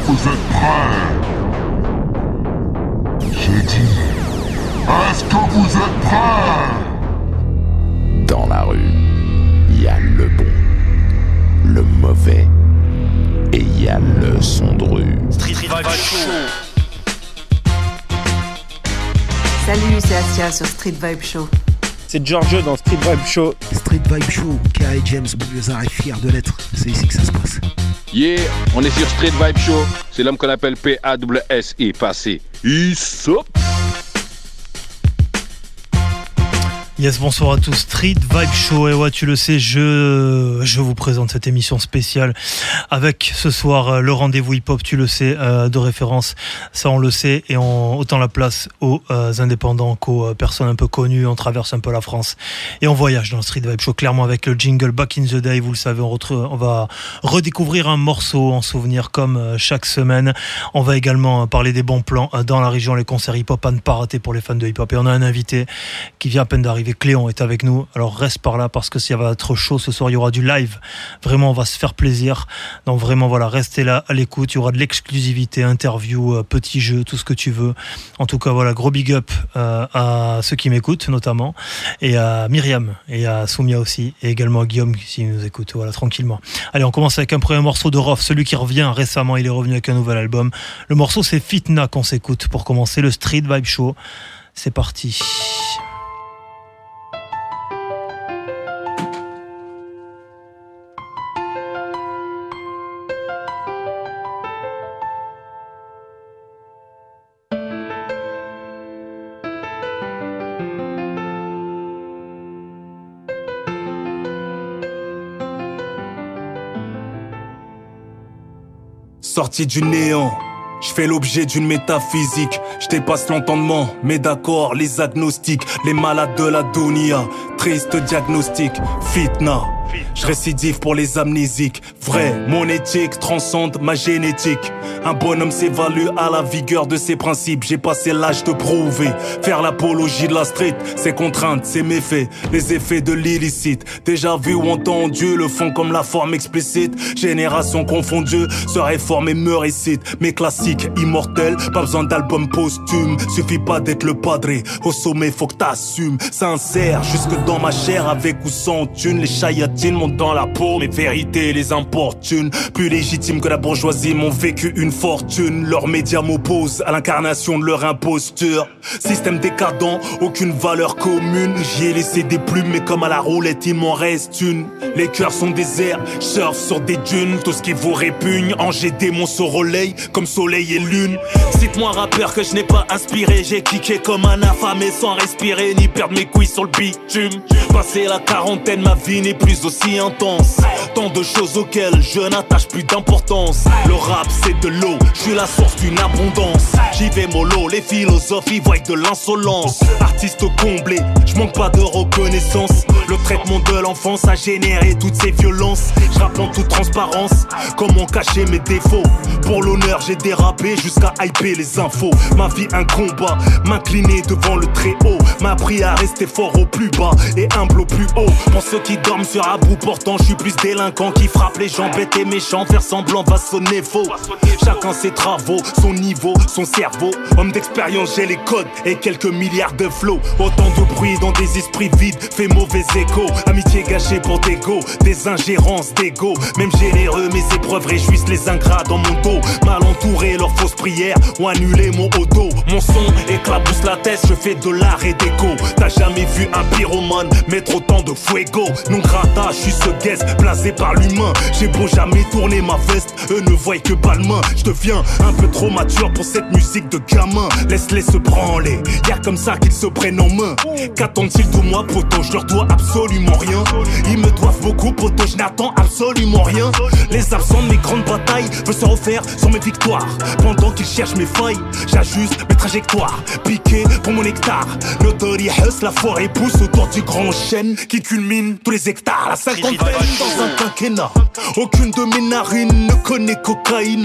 vous êtes prêts? J'ai dit, est-ce que vous êtes prêts? Dans la rue, il y a le bon, le mauvais, et il y a le son de rue. Street Vibe Show. Salut, c'est Assia sur Street Vibe Show. C'est Giorgio dans Street Vibe Show. Street Vibe Show, K.I. James Bouguezard est fier de l'être. C'est ici que ça se passe. Yeah, on est sur Street Vibe Show. C'est l'homme qu'on appelle P-A-S-S-I, passé. Issop. Yes, bonsoir à tous. Street Vibe Show. Et ouais, tu le sais, je vous présente cette émission spéciale avec ce soir le rendez-vous hip-hop, tu le sais, de référence. Ça, on le sait. Et autant la place aux indépendants qu'aux personnes un peu connues. On traverse un peu la France et on voyage dans le Street Vibe Show. Clairement, avec le jingle Back in the Day, vous le savez, on va redécouvrir un morceau en souvenir comme chaque semaine. On va également parler des bons plans dans la région, les concerts hip-hop à ne pas rater pour les fans de hip-hop. Et on a un invité qui vient à peine d'arriver. Cléon est avec nous, alors reste par là parce que ça va être chaud ce soir, il y aura du live, vraiment on va se faire plaisir, donc vraiment voilà, restez là à l'écoute, il y aura de l'exclusivité, interview, petits jeux, tout ce que tu veux. En tout cas voilà, gros big up à ceux qui m'écoutent notamment, et à Myriam et à Soumia aussi, et également à Guillaume qui nous écoute, voilà, tranquillement. Allez, on commence avec un premier morceau de Rof, celui qui revient récemment, il est revenu avec un nouvel album. Le morceau c'est Fitna qu'on s'écoute pour commencer le Street Vibe Show. C'est parti. Sorti du néant, je fais l'objet d'une métaphysique. Je dépasse l'entendement, mais d'accord, les agnostiques, les malades de la dunya. Triste diagnostic, fitna. Je récidive pour les amnésiques. Vrai, mon éthique transcende ma génétique. Un bonhomme s'évalue à la vigueur de ses principes. J'ai passé l'âge de prouver. Faire l'apologie de la street, ses contraintes, ses méfaits, les effets de l'illicite. Déjà vu ou entendu, le fond comme la forme explicite. Génération confondue, se réforme et me récite. Mes classiques immortels, pas besoin d'album posthume. Suffit pas d'être le padré, au sommet faut que t'assumes. Sincère, jusque dans ma chair, avec ou sans thune. Les chayatines montent dans la peau, mes vérités les importunent. Plus légitimes que la bourgeoisie, m'ont vécu une fortune. Leurs médias m'opposent à l'incarnation de leur imposture. Système décadent, aucune valeur commune. J'y ai laissé des plumes, mais comme à la roulette, il m'en reste une. Les cœurs sont déserts, surf sur des dunes. Tout ce qui vous répugne, Angers démon se relaye comme soleil et lune. Cite-moi un rappeur que je n'ai pas inspiré. J'ai kické comme un affamé sans respirer, ni perdre mes couilles sur le bitume. Passé la quarantaine, ma vie n'est plus aussi intense. Tant de choses auxquelles je n'attache plus d'importance. Le rap c'est de l'eau, je suis la source d'une abondance. J'y vais mollo, les philosophes y voient de l'insolence. Artiste comblé, je manque pas de reconnaissance. Le traitement de l'enfance a généré toutes ces violences. Je rappe en toute transparence, comment cacher mes défauts. Pour l'honneur j'ai dérapé jusqu'à hyper les infos. Ma vie un combat, m'incliner devant le très haut. M'a appris à rester fort au plus bas et humble au plus haut. Pour ceux qui dorment sur un bout portant, je suis plus délinquant qui frappe les gens bêtes et méchants. Faire semblant va sonner faux. Chacun ses travaux, son niveau, son cerveau. Homme d'expérience, j'ai les codes et quelques milliards de flots. Autant de bruit dans des esprits vides, fait mauvais écho. Amitié gâchée pour des go, des ingérences d'ego. Même généreux, mes épreuves réjouissent les ingrats dans mon dos. Mal entouré, leurs fausses prières ont annulé mon auto. Mon son éclabousse la tête, je fais de l'art et déco. T'as jamais vu un pyromane mettre autant de fuego. Non grata, je suis ce guest, blasé par l'humain. J'ai beau jamais tourner ma veste, eux ne voient que Balmain. Je deviens un peu trop mature pour cette musique de gamin. Laisse-les se branler, y'a comme ça qu'ils se prennent en main. Qu'attendent-ils de moi, poto? Je leur dois absolument rien. Ils me doivent beaucoup, poto, je n'attends absolument rien. Les absents de mes grandes batailles veulent se refaire sur mes victoires. Pendant qu'ils cherchent mes failles, j'ajuste mes trajectoires. Piqué pour mon hectare, l'autorité huss, la forêt pousse autour du grand chêne qui culmine tous les hectares. La cinquantaine dans un quinquennat, aucune de mes narines ne connaît cocaïna.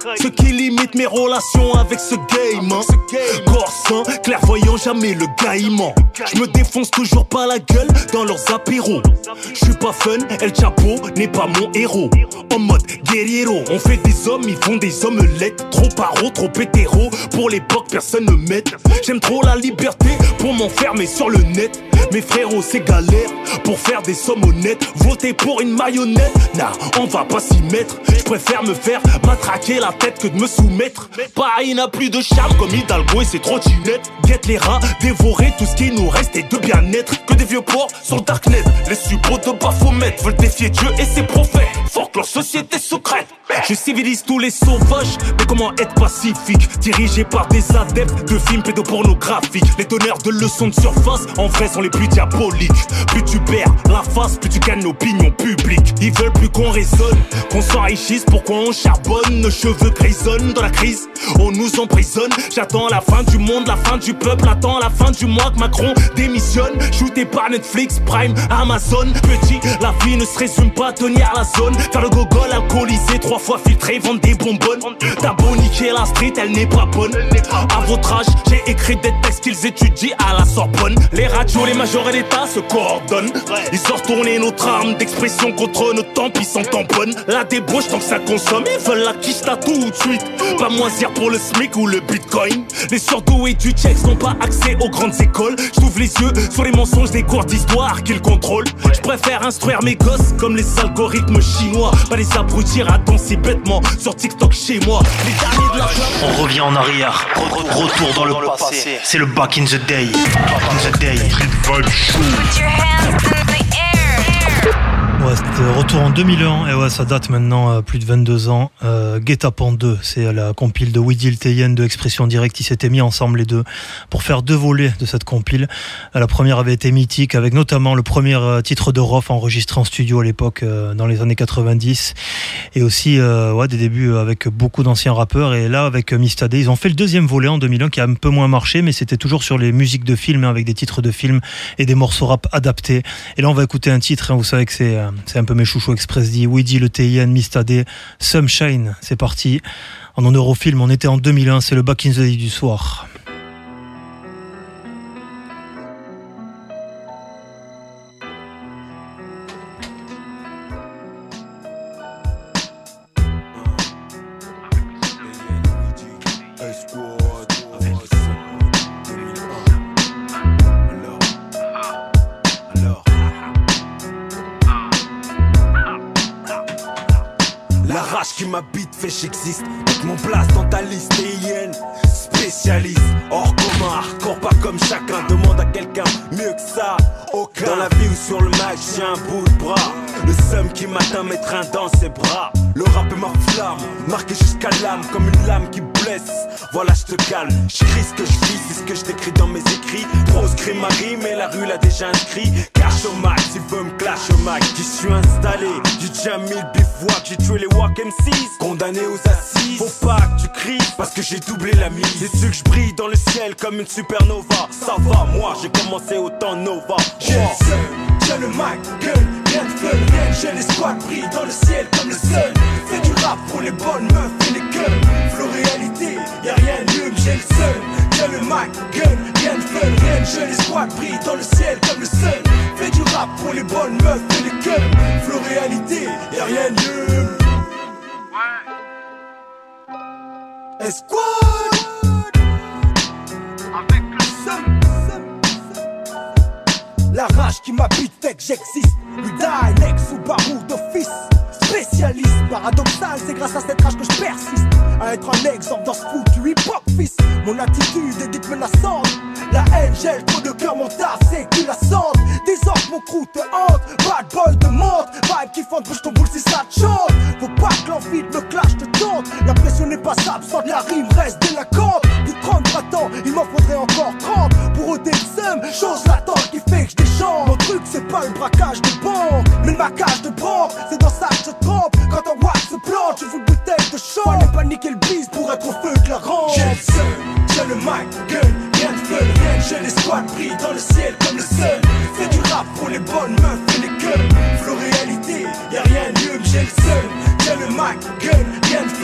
Ce qui limite mes relations avec ce game, hein. Corsin, clairvoyant, jamais le gaillement. Je me défonce toujours pas la gueule dans leurs apéros. Je suis pas fun, El Chapo n'est pas mon héros. En mode guerriero, on fait des hommes, ils font des omelettes. Trop paro, trop hétéro, pour l'époque personne ne m'aide. J'aime trop la liberté pour m'enfermer sur le net. Mes frérots c'est galère pour faire des sommes honnêtes. Voter pour une marionnette, nah on va pas s'y mettre. Je préfère me faire matraquer la tête que de me soumettre. Paris n'a plus de charme comme Hidalgo et ses trottinettes. Guette les rats, dévorer tout ce qui nous reste et de bien-être. Que des vieux porcs sur le darknet. Les suppôts de Baphomet veulent défier Dieu et ses prophètes. Fort que leur société secrète. Je civilise tous les sauvages, mais comment être pacifique? Dirigé par des adeptes de films pédopornographiques. Les donneurs de leçons de surface, en vrai sont les plus diaboliques. Plus tu perds la face, plus tu gagnes l'opinion publique. Ils veulent plus qu'on raisonne, qu'on s'enrichisse. Pourquoi on charbonne? Nos cheveux grisonnent dans la crise, on nous emprisonne. J'attends la fin du monde, la fin du peuple. Attends la fin du mois que Macron démissionne. Shooté par Netflix, Prime, Amazon. Petit, la vie ne se résume pas à tenir la zone. Faire le gogol, alcoolisé, 3 fois filtré, vendre des bonbonnes. T'as beau niquer la street, elle n'est pas bonne. À votre âge, j'ai écrit des textes qu'ils étudient à la Sorbonne. Les radios, les majors et l'État se coordonnent. Ils ont retourné notre arme d'expression contre nos temps, puis s'en tamponnent. La débauche tant que ça consomme, ils veulent la quiche là tout de suite. Pas moisir pour le SMIC ou le Bitcoin. Les surdoués du Tchèque n'ont pas accès aux grandes écoles. J'ouvre les yeux sur les mensonges des cours d'histoire qu'ils contrôlent. Je préfère instruire mes gosses comme les algorithmes chinois. Pas les abrutir à danser bêtement sur TikTok chez moi. Les derniers de la flamme. On revient en arrière, retour dans le passé. C'est le back in the day. Back in the day. Street Vibe Show. Put your hands in the air. Ouais, c'était retour en 2001, et ouais, ça date maintenant plus de 22 ans. Guet-apens 2, c'est la compile de Weedy Le Tayen de Expression Directe. Ils s'étaient mis ensemble les deux pour faire 2 volets de cette compile. La première avait été mythique, avec notamment le premier titre de Rof enregistré en studio à l'époque, dans les années 90, et aussi des débuts avec beaucoup d'anciens rappeurs. Et là, avec Mista D, ils ont fait le deuxième volet en 2001 qui a un peu moins marché, mais c'était toujours sur les musiques de films, avec des titres de films et des morceaux rap adaptés. Et là, on va écouter un titre, vous savez que c'est un peu mes chouchous Express D, Weedy Le Tayen, Mista D, Sunshine. C'est parti. En honneur au film, on était en 2001, c'est le Back in the Day du soir. La rage qui m'habite fait j'existe. Avec mon place dans ta liste TIN. Spécialiste, hors commun, hardcore pas comme chacun. Demande à quelqu'un mieux que ça. Aucun. Dans la vie ou sur le mic, j'ai un bout de bras. Le seum qui m'atteint m'étreint dans ses bras. Le rap est ma flamme, marqué jusqu'à l'âme. Comme une lame qui blesse. Voilà, je te calme. Je crie ce que je vis, c'est ce que je décris dans mes écrits. Proscrit ma rime et la rue l'a déjà inscrit. Cache au max, il veut me clash au max. J'y suis installé, j'ai déjà mis le bivouac. J'ai tué les wack MCs, condamné aux assises. Faut pas que tu cries, parce que j'ai doublé la mise. J'ai su que je brille dans le ciel comme une supernova. Ça va, moi j'ai commencé au temps Nova. J'ai le seul, j'ai le mic, gueule, rien de fun, rien. J'ai les squads brillent dans le ciel comme le sun. Fais du rap pour les bonnes meufs et les gueules. Flow réalité, y'a rien de mieux que j'ai le seul. J'ai le mic, gueule, rien de fun, rien. J'ai les squads brillent dans le ciel comme le sun. Fais du rap pour les bonnes meufs et les gueules. Flow réalité, y'a rien de mieux. Esquad avec le seum. La rage qui m'habite fait que j'existe. Udai, Lex ou Barou d'office. Spécialiste, paradoxal, c'est grâce à cette rage que je persiste. À être un exemple dans ce foutu hip-hop fils. Mon attitude est dite menaçante. La haine gèle, trop de cœur, mon taf c'est que la sente. Désordre, mon crew te hante. Bad boy de monte, vibe qui fente, bouge ton boule si ça te chante. Faut pas que l'envie de me clash te tente. La pression n'est pas absente, la rime reste délinquante. Du 33 ans, il m'en faudrait encore 30 pour ôter le seum, chose latente qui fait que je déchante. Mon truc c'est pas le braquage de banque, mais le maquage de banque. C'est dans ça que je trempe, quand un wax se plante, je vous le bouteille de champ. Fallait pas niquer le bise pour être au feu de la rampe. J'ai le seum, j'ai le mic, gueule, rien de fun, rien. J'ai les squads brillent dans le ciel comme le sun. Fais du rap pour les bonnes meufs et les gueules. Flow réalité, y'a rien de mieux que j'ai le seul. J'ai le mic, gueule, rien de fun, rien.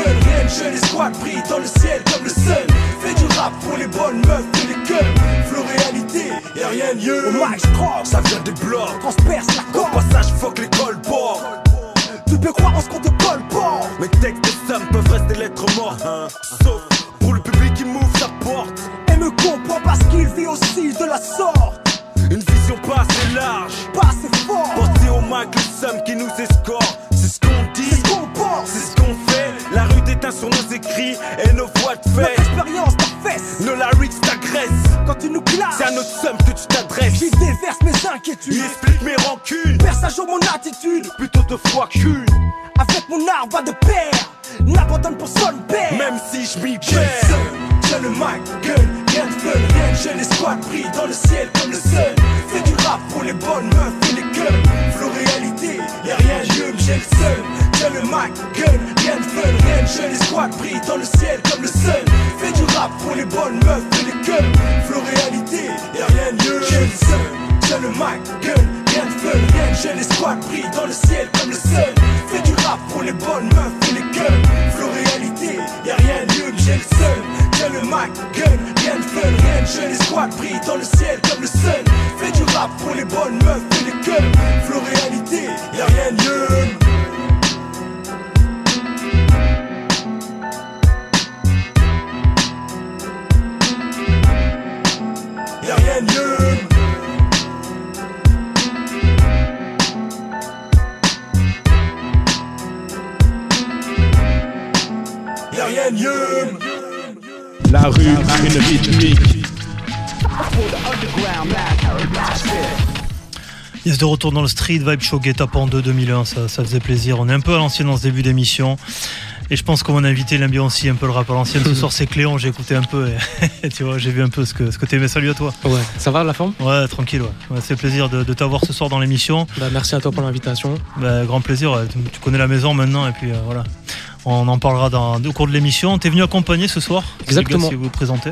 je les squatte, brille dans le ciel comme le sun. Fais du rap pour les bonnes meufs et les gueules. Flow réalité, y'a rien de mieux. Au mic, j'croque, ça vient des blocs. Transperce la corde, au passage, fuck les colports. Tu peux croire en ce qu'on te colle pas. Mes textes et sommes peuvent rester lettres mortes, sauf pour le public qui m'ouvre sa porte et me comprend parce qu'il vit aussi de la sorte. Une vision pas assez large, pas assez fort. Porter au mic le somme qui nous escorte. C'est ce qu'on dit, c'est ce qu'on pense, c'est ce qu'on fait. La rue déteint sur nos écrits et nos voix de fait. Notre expérience t'affaisse, nos lyrics t'agressent. Quand tu nous clashes, c'est à notre somme que tu t'adresses. J'y déverse mes inquiétudes, y explique mes rancunes. Perce à jour mon attitude, plutôt de foi qu'une. Avec mon art va de pair, n'abandonne pour son père. Même si je m'y perds, j'ai le mic, gueule, rien de fun, rien, j'ai les squats, brille dans le ciel comme le sun. Fais du rap pour les bonnes meufs et les gueules. Flow réalité, y'a rien de mieux, j'ai le seul. J'ai le mic, gueule, rien de fun, rien, j'ai les squats, brille dans le ciel comme le sun. Fais du rap pour les bonnes meufs et les gueules. Flow réalité, y'a rien de mieux, j'ai le seul. J'ai le mic, gueule, rien de fun, rien, j'ai les squats, brille dans le ciel comme le sun. Fais du rap pour les bonnes meufs et les gueules. Flow réalité, y'a rien de mieux, j'ai le seul. J'ai le mic, gueule, rien de fun, rien, j'ai les squats, brille dans le ciel comme le sun. Fais du rap pour les bonnes meufs et les gueules. Flow réalité, y'a rien de mieux. Y'a rien de mieux. Y'a rien de mieux. La rue a une rythmique. Yes, de retour dans le Street Vibe Show Get-Up en 2001, ça faisait plaisir. On est un peu à l'ancienne dans ce début d'émission. Et je pense que mon invité l'aime bien aussi, un peu le rap à l'ancienne. Ce soir c'est Cléon, j'ai écouté un peu et tu vois, j'ai vu un peu ce que t'aimais. Salut à toi. Ouais, ça va la forme ? Ouais, tranquille, ouais. C'est plaisir de t'avoir ce soir dans l'émission. Bah, merci à toi pour l'invitation. Bah, grand plaisir, ouais. Tu connais la maison maintenant et puis voilà. On en parlera au cours de l'émission. T'es venu accompagner ce soir ? Exactement. Si vous vous présentez.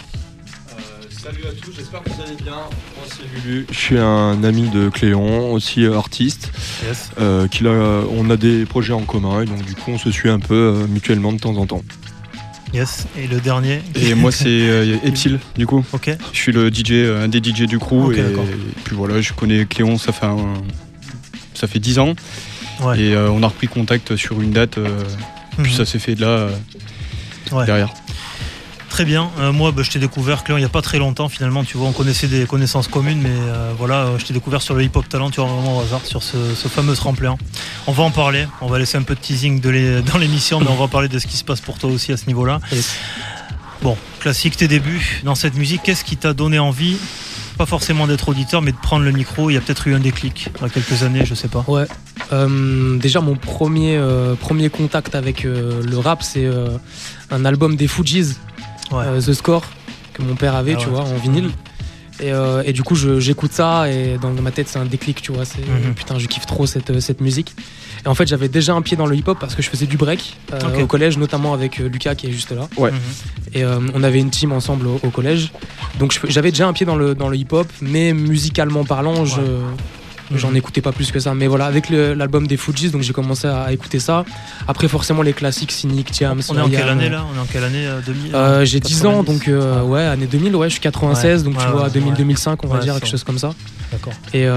Salut à tous, j'espère que vous allez bien. Moi c'est Lulu, je suis un ami de Cléon, aussi artiste. Yes. On a des projets en commun et donc du coup on se suit un peu mutuellement de temps en temps. Yes, et le dernier. Et moi c'est Epsil du coup. Ok. Je suis le DJ, un des DJ du crew okay, et puis voilà, je connais Cléon, ça fait 10 ans. Ouais. Et on a repris contact sur une date, puis ça s'est fait de là derrière. Très bien, moi je t'ai découvert Cléon il n'y a pas très longtemps finalement, tu vois, on connaissait des connaissances communes, mais voilà, je t'ai découvert sur le Hip Hop Talent, tu vois, vraiment au hasard, sur ce fameux tremplin. On va en parler, on va laisser un peu de teasing dans l'émission, mais on va parler de ce qui se passe pour toi aussi à ce niveau-là. Yes. Bon, classique, tes débuts dans cette musique, qu'est-ce qui t'a donné envie, pas forcément d'être auditeur, mais de prendre le micro? Il y a peut-être eu un déclic il y a quelques années, je sais pas. Ouais, déjà mon premier contact avec le rap, c'est un album des Fugees. Ouais. The Score que mon père avait, tu vois, en vinyle. Et du coup j'écoute ça et dans ma tête c'est un déclic, tu vois, c'est putain, je kiffe trop cette musique. Et en fait j'avais déjà un pied dans le hip hop parce que je faisais du break au collège, notamment avec Lucas qui est juste là. Ouais. Et on avait une team ensemble au collège, donc j'avais déjà un pied dans le hip hop, mais musicalement parlant j'en écoutais pas plus que ça, mais voilà, avec l'album des Fugees, donc j'ai commencé à écouter ça. Après forcément les classiques, Cynic, Diams. On est en quelle année là? On est en quelle année 2000 J'ai 10 ans, donc ouais, année 2000, ouais, je suis 96, donc tu vois, 2000-2005 on va dire, quelque chose comme ça. D'accord.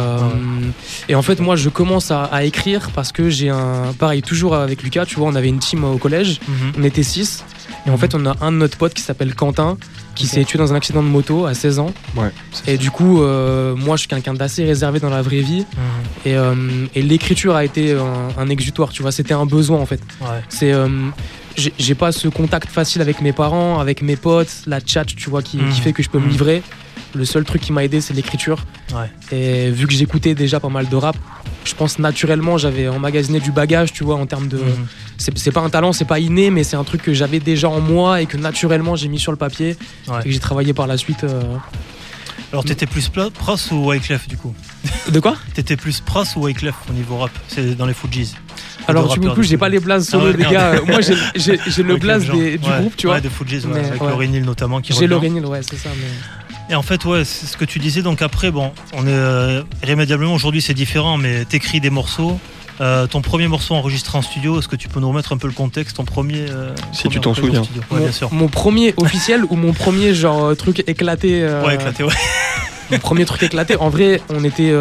Et en fait moi je commence à écrire parce que j'ai pareil, toujours avec Lucas, tu vois, on avait une team au collège, on était 6. Et en fait, on a un de notre pote qui s'appelle Quentin qui s'est tué dans un accident de moto à 16 ans. Ouais, et du coup, moi, je suis quelqu'un d'assez réservé dans la vraie vie. Et l'écriture a été un exutoire, tu vois. C'était un besoin, en fait. Ouais. J'ai pas ce contact facile avec mes parents, avec mes potes, la chat, tu vois, qui fait que je peux me livrer. Le seul truc qui m'a aidé, c'est l'écriture. Ouais. Et vu que j'écoutais déjà pas mal de rap, je pense naturellement, j'avais emmagasiné du bagage, tu vois, en termes de... C'est pas un talent, c'est pas inné, mais c'est un truc que j'avais déjà en moi et que naturellement, j'ai mis sur le papier et que j'ai travaillé par la suite. Alors, t'étais plus Pras ou Wyclef, du coup? De quoi? T'étais plus Pras ou Wyclef au niveau rap? C'est dans les Fugees. Alors, du coup, j'ai pas les blazes solo, les gars. Moi, j'ai le blaze du groupe, tu vois. Ouais, des Fugees, avec Lauryn Hill notamment. J'ai Lauryn Hill, ouais, c'est ça. Mais... Et en fait, ouais, c'est ce que tu disais. Donc après, bon, on est irrémédiablement, aujourd'hui c'est différent, mais t'écris des morceaux, Ton premier morceau enregistré en studio, est-ce que tu peux nous remettre un peu le contexte, ton premier Si tu t'en souviens. Ouais, bien sûr. Mon premier officiel ou mon premier genre truc éclaté Ouais, éclaté, ouais. Mon premier truc éclaté, en vrai, on était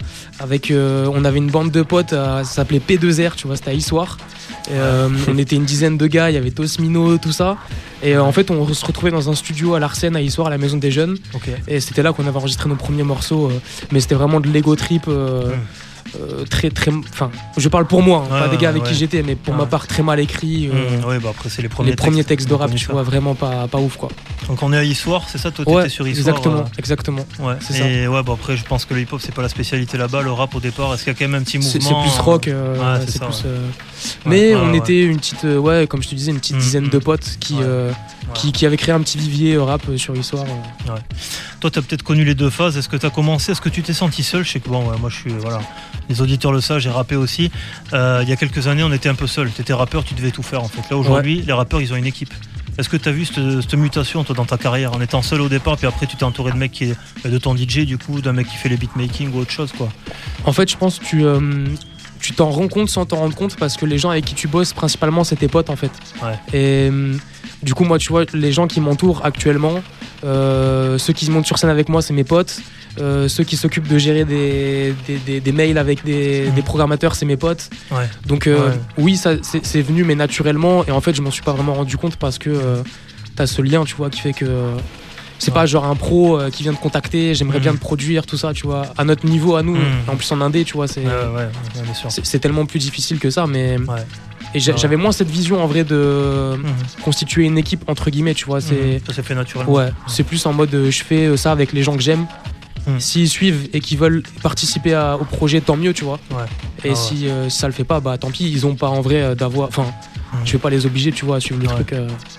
on avait une bande de potes, ça s'appelait P2R, tu vois, c'était à Issoire. On était une dizaine de gars, il y avait Tosmino, tout ça. Et en fait, on se retrouvait dans un studio à l'Arsène, à Issoire, à la Maison des Jeunes. Okay. Et c'était là qu'on avait enregistré nos premiers morceaux. Mais c'était vraiment de l'ego trip. Très enfin, je parle pour moi, pas des gars avec qui j'étais, mais pour ma part très mal écrit. Ouais, bah après c'est les premiers textes de rap, tu vois, vraiment pas ouf quoi. Donc on est à Issoire, c'est ça, toi t'étais sur Issoire. Exactement. Ouais. C'est et ça. ouais, bah après je pense que le hip-hop c'est pas la spécialité là-bas, le rap au départ, est-ce qu'il y a quand même un petit mouvement? C'est plus rock, c'est ça, plus. Mais on était une petite, comme je te disais, une petite dizaine de potes qui avaient créé un petit vivier rap sur Issoire. Ouais. Toi t'as peut-être connu les deux phases. Est-ce que t'as commencé, est-ce que tu t'es senti seul? Je sais que bon, moi je suis les auditeurs le savent, j'ai rappé aussi. Il y a quelques années, on était un peu seul. T'étais rappeur, tu devais tout faire en fait. Là aujourd'hui, les rappeurs, ils ont une équipe. Est-ce que tu as vu cette mutation toi dans ta carrière, en étant seul au départ, puis après tu t'es entouré de mecs de ton DJ du coup, d'un mec qui fait les beatmaking ou autre chose quoi? En fait, je pense que tu t'en rends compte sans t'en rendre compte, parce que les gens avec qui tu bosses principalement c'est tes potes en fait. Ouais. Et du coup moi tu vois, les gens qui m'entourent actuellement, ceux qui montent sur scène avec moi c'est mes potes. Ceux qui s'occupent de gérer des mails avec des programmateurs, c'est mes potes. Ouais. Donc oui, ça c'est venu mais naturellement, et en fait je m'en suis pas vraiment rendu compte parce que t'as ce lien, tu vois, qui fait que c'est pas genre un pro qui vient te contacter, j'aimerais bien te produire, tout ça, tu vois, à notre niveau, à nous. En plus en indé, tu vois, c'est tellement plus difficile que ça, mais et j'avais moins cette vision en vrai de constituer une équipe entre guillemets, tu vois. Ça s'est fait naturellement. Ouais, c'est plus en mode je fais ça avec les gens que j'aime. S'ils suivent et qu'ils veulent participer au projet, tant mieux, tu vois. Et si ça le fait pas, bah tant pis, ils ont pas en vrai d'avoir. Enfin, je vais pas les obliger, tu vois, à suivre le truc.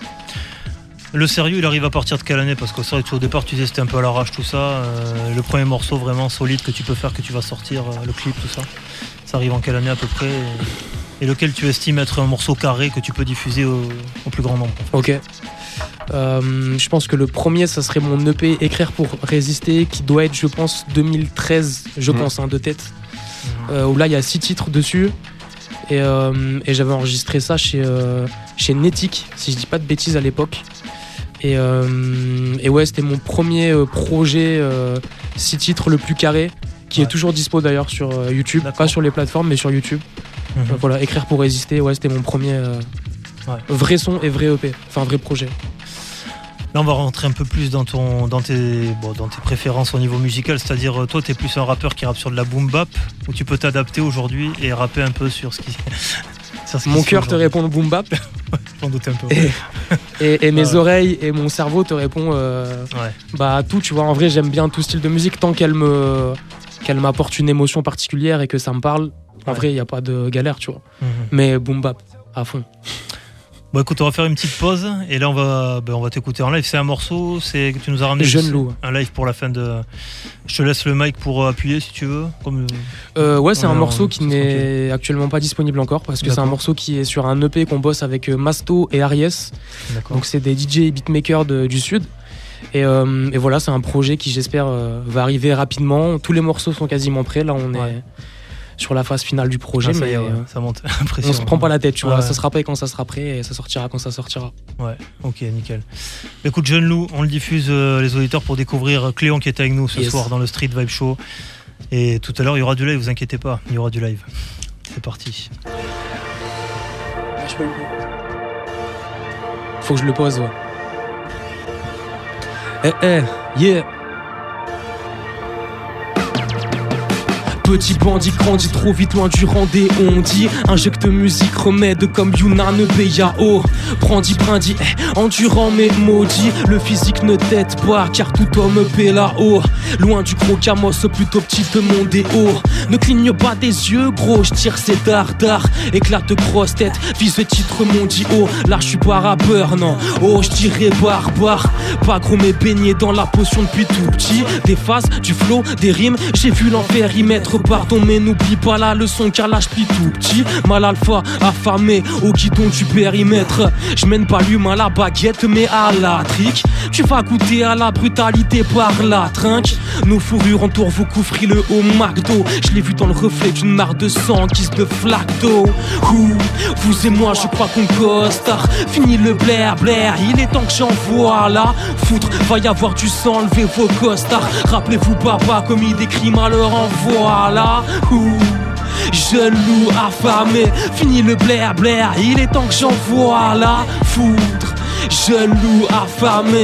Le sérieux, il arrive à partir de quelle année? Parce que ça, au départ, tu disais c'était un peu à l'arrache tout ça. Le premier morceau vraiment solide que tu peux faire, que tu vas sortir, le clip, tout ça. Ça arrive en quelle année à peu près? Et lequel tu estimes être un morceau carré que tu peux diffuser au plus grand nombre? Ok. Je pense que le premier, ça serait mon EP Écrire pour résister, qui doit être, je pense, 2013, de tête. Où là, il y a 6 titres dessus. Et j'avais enregistré ça chez Netic, si je dis pas de bêtises à l'époque. Et ouais, c'était mon premier projet 6 titres le plus carré, qui est toujours dispo d'ailleurs sur YouTube, pas sur les plateformes, mais sur YouTube. Voilà, Écrire pour résister, ouais, c'était mon premier vrai son et vrai EP, enfin vrai projet. Là, on va rentrer un peu plus dans tes préférences au niveau musical, c'est-à-dire toi, t'es plus un rappeur qui rappe sur de la boom bap, ou tu peux t'adapter aujourd'hui et rapper un peu sur ce qui. Mon cœur te répond boom bap. J'en doutais un peu. Et mes oreilles et mon cerveau te répond à tout, tu vois. En vrai, j'aime bien tout style de musique tant qu'elle m'apporte une émotion particulière et que ça me parle. En vrai, il n'y a pas de galère, tu vois. Mais boom bap, à fond. Bon écoute, on va faire une petite pause et là on va t'écouter en live. C'est un morceau, c'est que tu nous as ramené Jeune Loup. Un live pour la fin de. Je te laisse le mic pour appuyer si tu veux. Ouais, c'est un morceau qui n'est actuellement pas disponible encore, parce que c'est un morceau qui est sur un EP qu'on bosse avec Masto et Aries. Donc c'est des DJ et beatmakers du Sud. Et voilà, c'est un projet qui j'espère va arriver rapidement. Tous les morceaux sont quasiment prêts. Là on est sur la phase finale du projet, mais ça monte. On se prend pas la tête, tu vois. Ça sera prêt quand ça sera prêt et ça sortira quand ça sortira. Ouais, ok, nickel. Écoute, Jeune Loup, on le diffuse les auditeurs pour découvrir Cléon qui est avec nous ce soir dans le Street Vibe Show. Et tout à l'heure, il y aura du live, vous inquiétez pas, il y aura du live. C'est parti. Faut que je le pose, yeah. Petit bandit grandit trop vite loin du rendez on dit. Injecte musique remède comme Yuna Nebeyao. Brandi, endurant mais maudit. Le physique ne t'aide pas car tout homme paie là-haut. Loin du gros camos, plutôt petite mondéo. Ne cligne pas des yeux gros, je tire c'est dardard. Éclate grosse tête, vise titre mondiaux. Là je suis pas rappeur non, je dirais barbare. Pas gros mais baigné dans la potion depuis tout petit. Des phases, du flow, des rimes, j'ai vu l'enfer y mettre pardon mais n'oublie pas la leçon car là je plie tout petit. Mal alpha, affamé, au guidon du périmètre. Je mène pas l'humain à la baguette mais à la trique. Tu vas goûter à la brutalité par la trinque. Nos fourrures entourent vos coups frileux au McDo. Je l'ai vu dans le reflet d'une mare de sang qui de flaque d'eau. Vous et moi je crois qu'on costard. Fini le blaire blaire, il est temps que j'envoie la foutre. Va y avoir du sang, levez vos costards. Rappelez-vous papa commis des crimes alors en voilà. Jeune loup affamé, fini le blaire blaire, il est temps que j'envoie la foudre. Jeune loup affamé.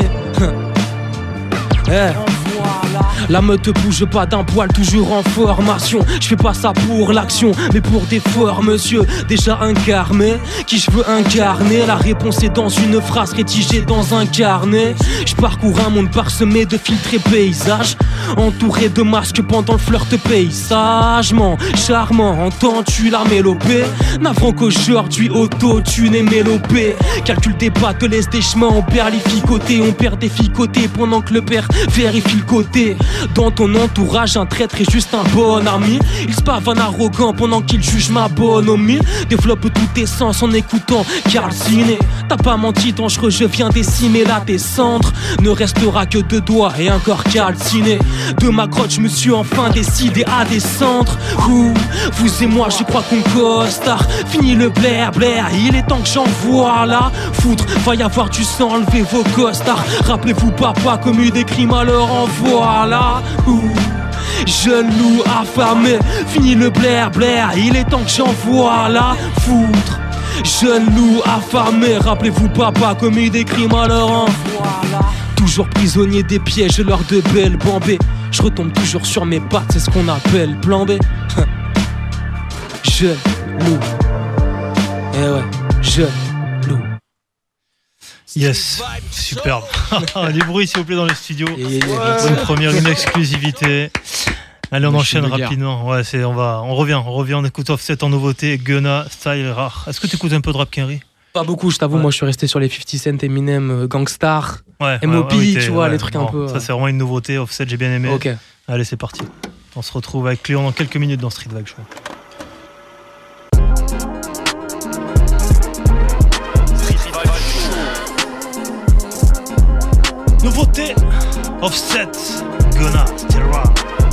La meute bouge pas d'un poil, toujours en formation. Je fais pas ça pour l'action, mais pour des forts monsieur déjà incarnés. Qui je veux incarner? La réponse est dans une phrase rédigée dans un carnet. Je parcours un monde parsemé de filtres et paysages, entouré de masques pendant le flirt paysagement. Charmant, entends-tu la mélopée? Navrant qu'aujourd'hui auto-tune et mélopée. Calcul des pas, te laisse des chemins, on perd les ficotés. On perd des ficotés pendant que le père vérifie le côté. Dans ton entourage, un traître est juste un bon ami. Il se pavane arrogant pendant qu'il juge ma bonhomie. Développe tout tes sens en écoutant calciné. T'as pas menti, dangereux, je viens décimer là tes cendres. Ne restera que 2 doigts et un corps calciné. De ma grotte, je me suis enfin décidé à descendre. Vous et moi, je crois qu'on costard. Fini le blaire blaire, il est temps que j'envoie la foudre. Va y avoir du sang, levez vos costards. Rappelez-vous papa commis des crimes alors en voilà. Jeune loup affamé, fini le blaire blaire, il est temps que j'envoie la foudre. Jeune loup affamé, rappelez-vous papa commis des crimes alors en voilà. Toujours prisonnier des pièges lors de belles bambées. Je retombe toujours sur mes pattes, c'est ce qu'on appelle plan B. Jeune loup. Eh ouais, jeune loup. Yes, superbe. Du bruit s'il vous plaît dans les studios. Une première, une exclusivité. Allez, on enchaîne rapidement. Ouais, on revient en écoutant Offset en nouveauté, Gunna, Style Rare. Est-ce que tu écoutes un peu de rap, Kenry? Pas beaucoup, je t'avoue. Moi, je suis resté sur les 50 Cent, Eminem, Gangstar, MOP, tu vois, les trucs un peu. Ça, c'est vraiment une nouveauté. Offset, j'ai bien aimé. Ok. Allez, c'est parti. On se retrouve avec Cléon dans quelques minutes dans Street Vibe Show. Nouveauté, Offset, Gunna, Style Rare.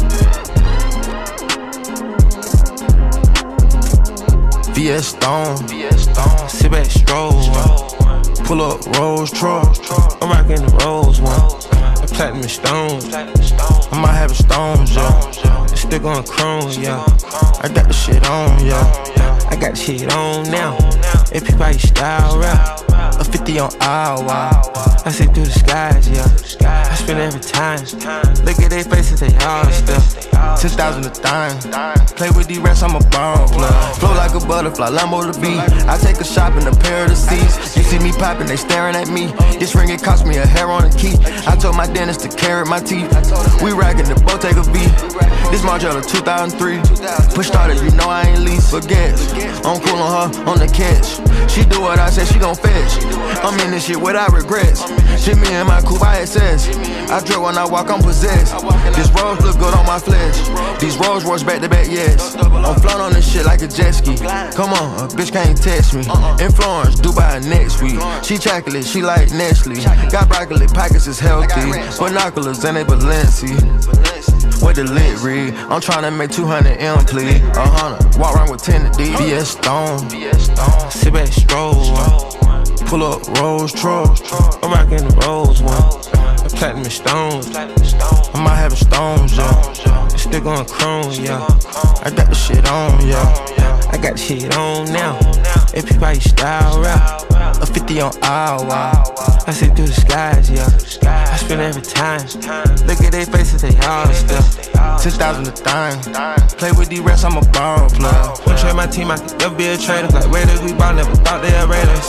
VS Stone, sit back, stroll, pull up Rolls truck, I'm rockin' the Rolls one, platinum stones, I might have a stones, yeah, still going chrome, yeah, I got the shit on, yeah, I got the shit on now, if people your style rap, a 50 on hour, I see through the skies, yeah, I spend every time, look at their faces, they all still. 10,000 a dime. Play with these rats, I'm a ball player. Flow like a butterfly, Lambo the beat. I take a shot in a pair of the seats. You see me popping, they staring at me. This ring, it cost me a hair on a key. I told my dentist to carrot my teeth. We rockin' the Bottega V. This Margiela 2003. Push started, you know I ain't least. Forget, I'm cool on her, on the catch. She do what I said, she gon' fetch. I'm in this shit without regrets. Jimmy and my coupe ISS. I drill when I walk, I'm possessed. This rose look good on my flesh. These Rolls Royce back to back, yes. I'm floating on this shit like a jet ski. Come on, a bitch can't test me. In Florence, Dubai next week. She chocolate, she like Nestle. Got broccoli, pockets is healthy. Binoculars and they Balenci. With the lit read, I'm tryna make 200 M, please. 100, walk around with 10 to D. VS Stone, sit back, stroll. Pull up Rolls truck, I'm rockin' the Rolls one. Platinum stones, I might have a stones, yeah. Still going chrome, yeah. I got the shit on, yeah. I got the shit on now. If you buy your style rap, a 50 on hour. I see through the skies, yeah. I spend every time. Look at their faces, they all still. 10,000 a dime. Play with these rats, I'm a ball player. When trade my team, I could never be a trader. Like, where did we ball? Never thought they'd rate us.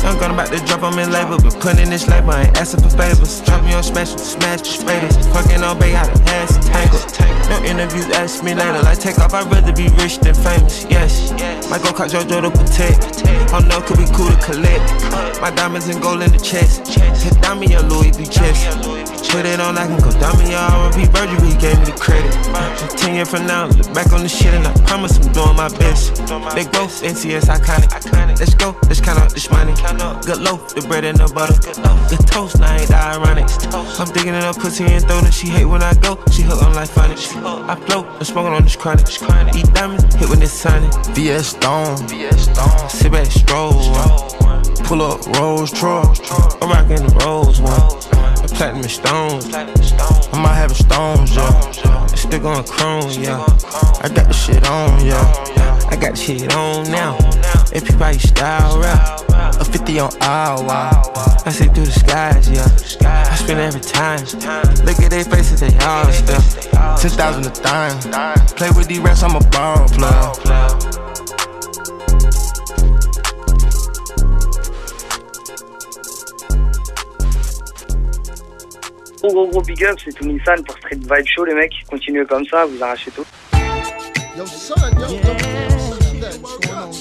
I'm gonna about to drop on in labor, but putting this labor, I ain't asking for favors. Drop me on smash spraders. Fucking on bay, how the ass tangle. No interviews, ask me later. Like take off, I'd rather be rich than famous. Yes, might go call JoJo to protect. Oh no, could be cool to collect. My diamonds and gold in the chest. Hit down me a Louis V chest. Put it on, I can go down me a R&B Virgil, he gave me the credit. 10 years from now, look back on the shit and I promise I'm doing my best. They growth, NCS iconic. Let's go, let's count out this money. Good loaf, the bread and the butter. Good toast, now ain't that ironic. I'm digging in her pussy and throwing it. She hate when I go, she hook on like funny. I float, I'm smoking on this chronic. Eat diamonds, hit when it's sunny. VS Stone, sit back, stroll. Pull up Rolls Royce, I'm rockin' the Rolls one. Platinum stones, I might have a stones, yeah. It's still going chrome, yeah. I got the shit on, yeah. I got the shit on now. If people how you style rap, a 50 on hour. I see through the skies, yeah. I spin every time. Look at their faces, they all stuff. 10,000 a dime. Play with these rats, I'm a ball player. Gros big up, c'est tout Nissan pour Street Vibe Show les mecs, continuez comme ça, vous arrachez tout. Yo son, yo, what's going on,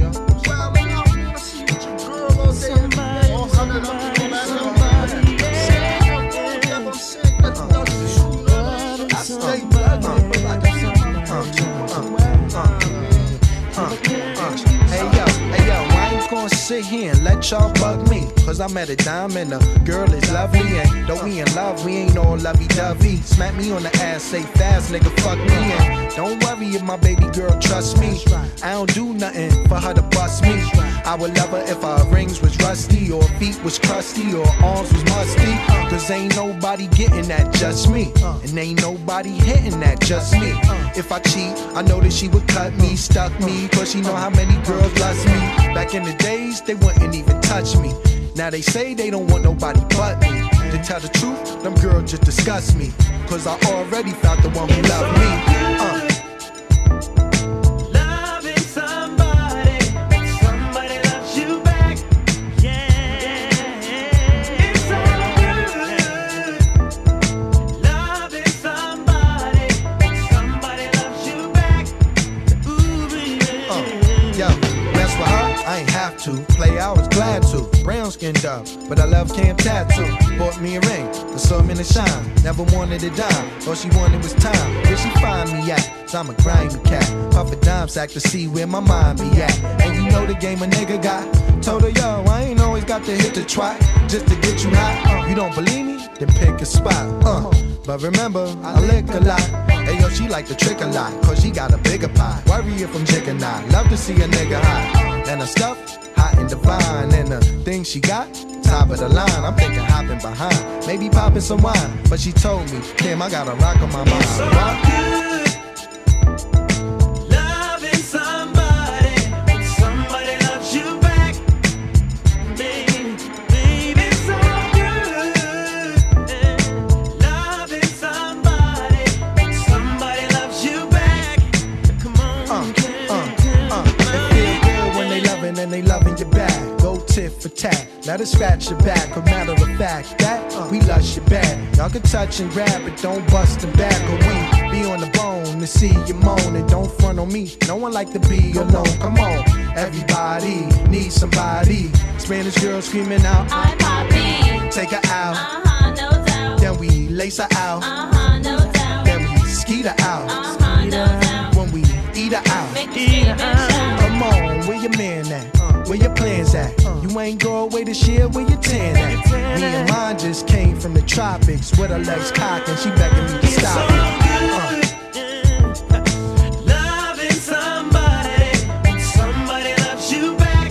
sit here and let y'all bug me, cause I met a dime and the girl is lovely. And though we in love, we ain't all lovey-dovey. Smack me on the ass, say fast, nigga, fuck me. And don't worry if my baby girl trust me. I don't do nothing for her to bust me. I would love her if her rings was rusty, or feet was crusty, or arms was musty. Cause ain't nobody getting that, just me. And ain't nobody hitting that, just me. If I cheat, I know that she would cut me, stuck me, cause she know how many girls love me. Back in the days, they wouldn't even touch me. Now they say they don't want nobody but me. To tell the truth, them girls just disgust me, cause I already found the one who loved me. To play, I was glad to. Brown skinned up, but I love Cam tattoo. Bought me a ring, the sun in the shine. Never wanted a dime, all she wanted was time. Where she find me at? So I'm a grimy cat. Puff a dime sack to see where my mind be at. And you know the game a nigga got. Told her, yo, I ain't always got to hit the twat just to get you hot. You don't believe me? Then pick a spot. But remember, I lick a lot. Hey yo, she like to trick a lot, cause she got a bigger pie. Worry if I'm chick or not. Love to see a nigga hot. And her stuff, hot and divine. And the things she got, top of the line. I'm thinking hopping behind, maybe popping some wine. But she told me, Kim, I got a rock on my mind. It's so good, loving somebody, when somebody loves you back. Baby, it's so good, loving somebody, when somebody loves you back. Come on, it feel good when they loving and they loving you back. Go tit for tat, let us scratch your back. A matter of fact, that we lust your back. Y'all can touch and grab it, don't bust the back. Or we be on the bone to see you moan. And don't front on me, no one like to be alone. Come on, everybody needs somebody. Spanish girl screaming out, I'm Poppy. Take her out, no doubt. Then we lace her out, no doubt. Then we skeet her out, no doubt. When we eat her out, come on, where your man at? Where your plans at? You ain't go away this year, where your tan at? Me and mine just came from the tropics, with her legs cocked and she begging me to stop it. Loving somebody, when somebody loves you back.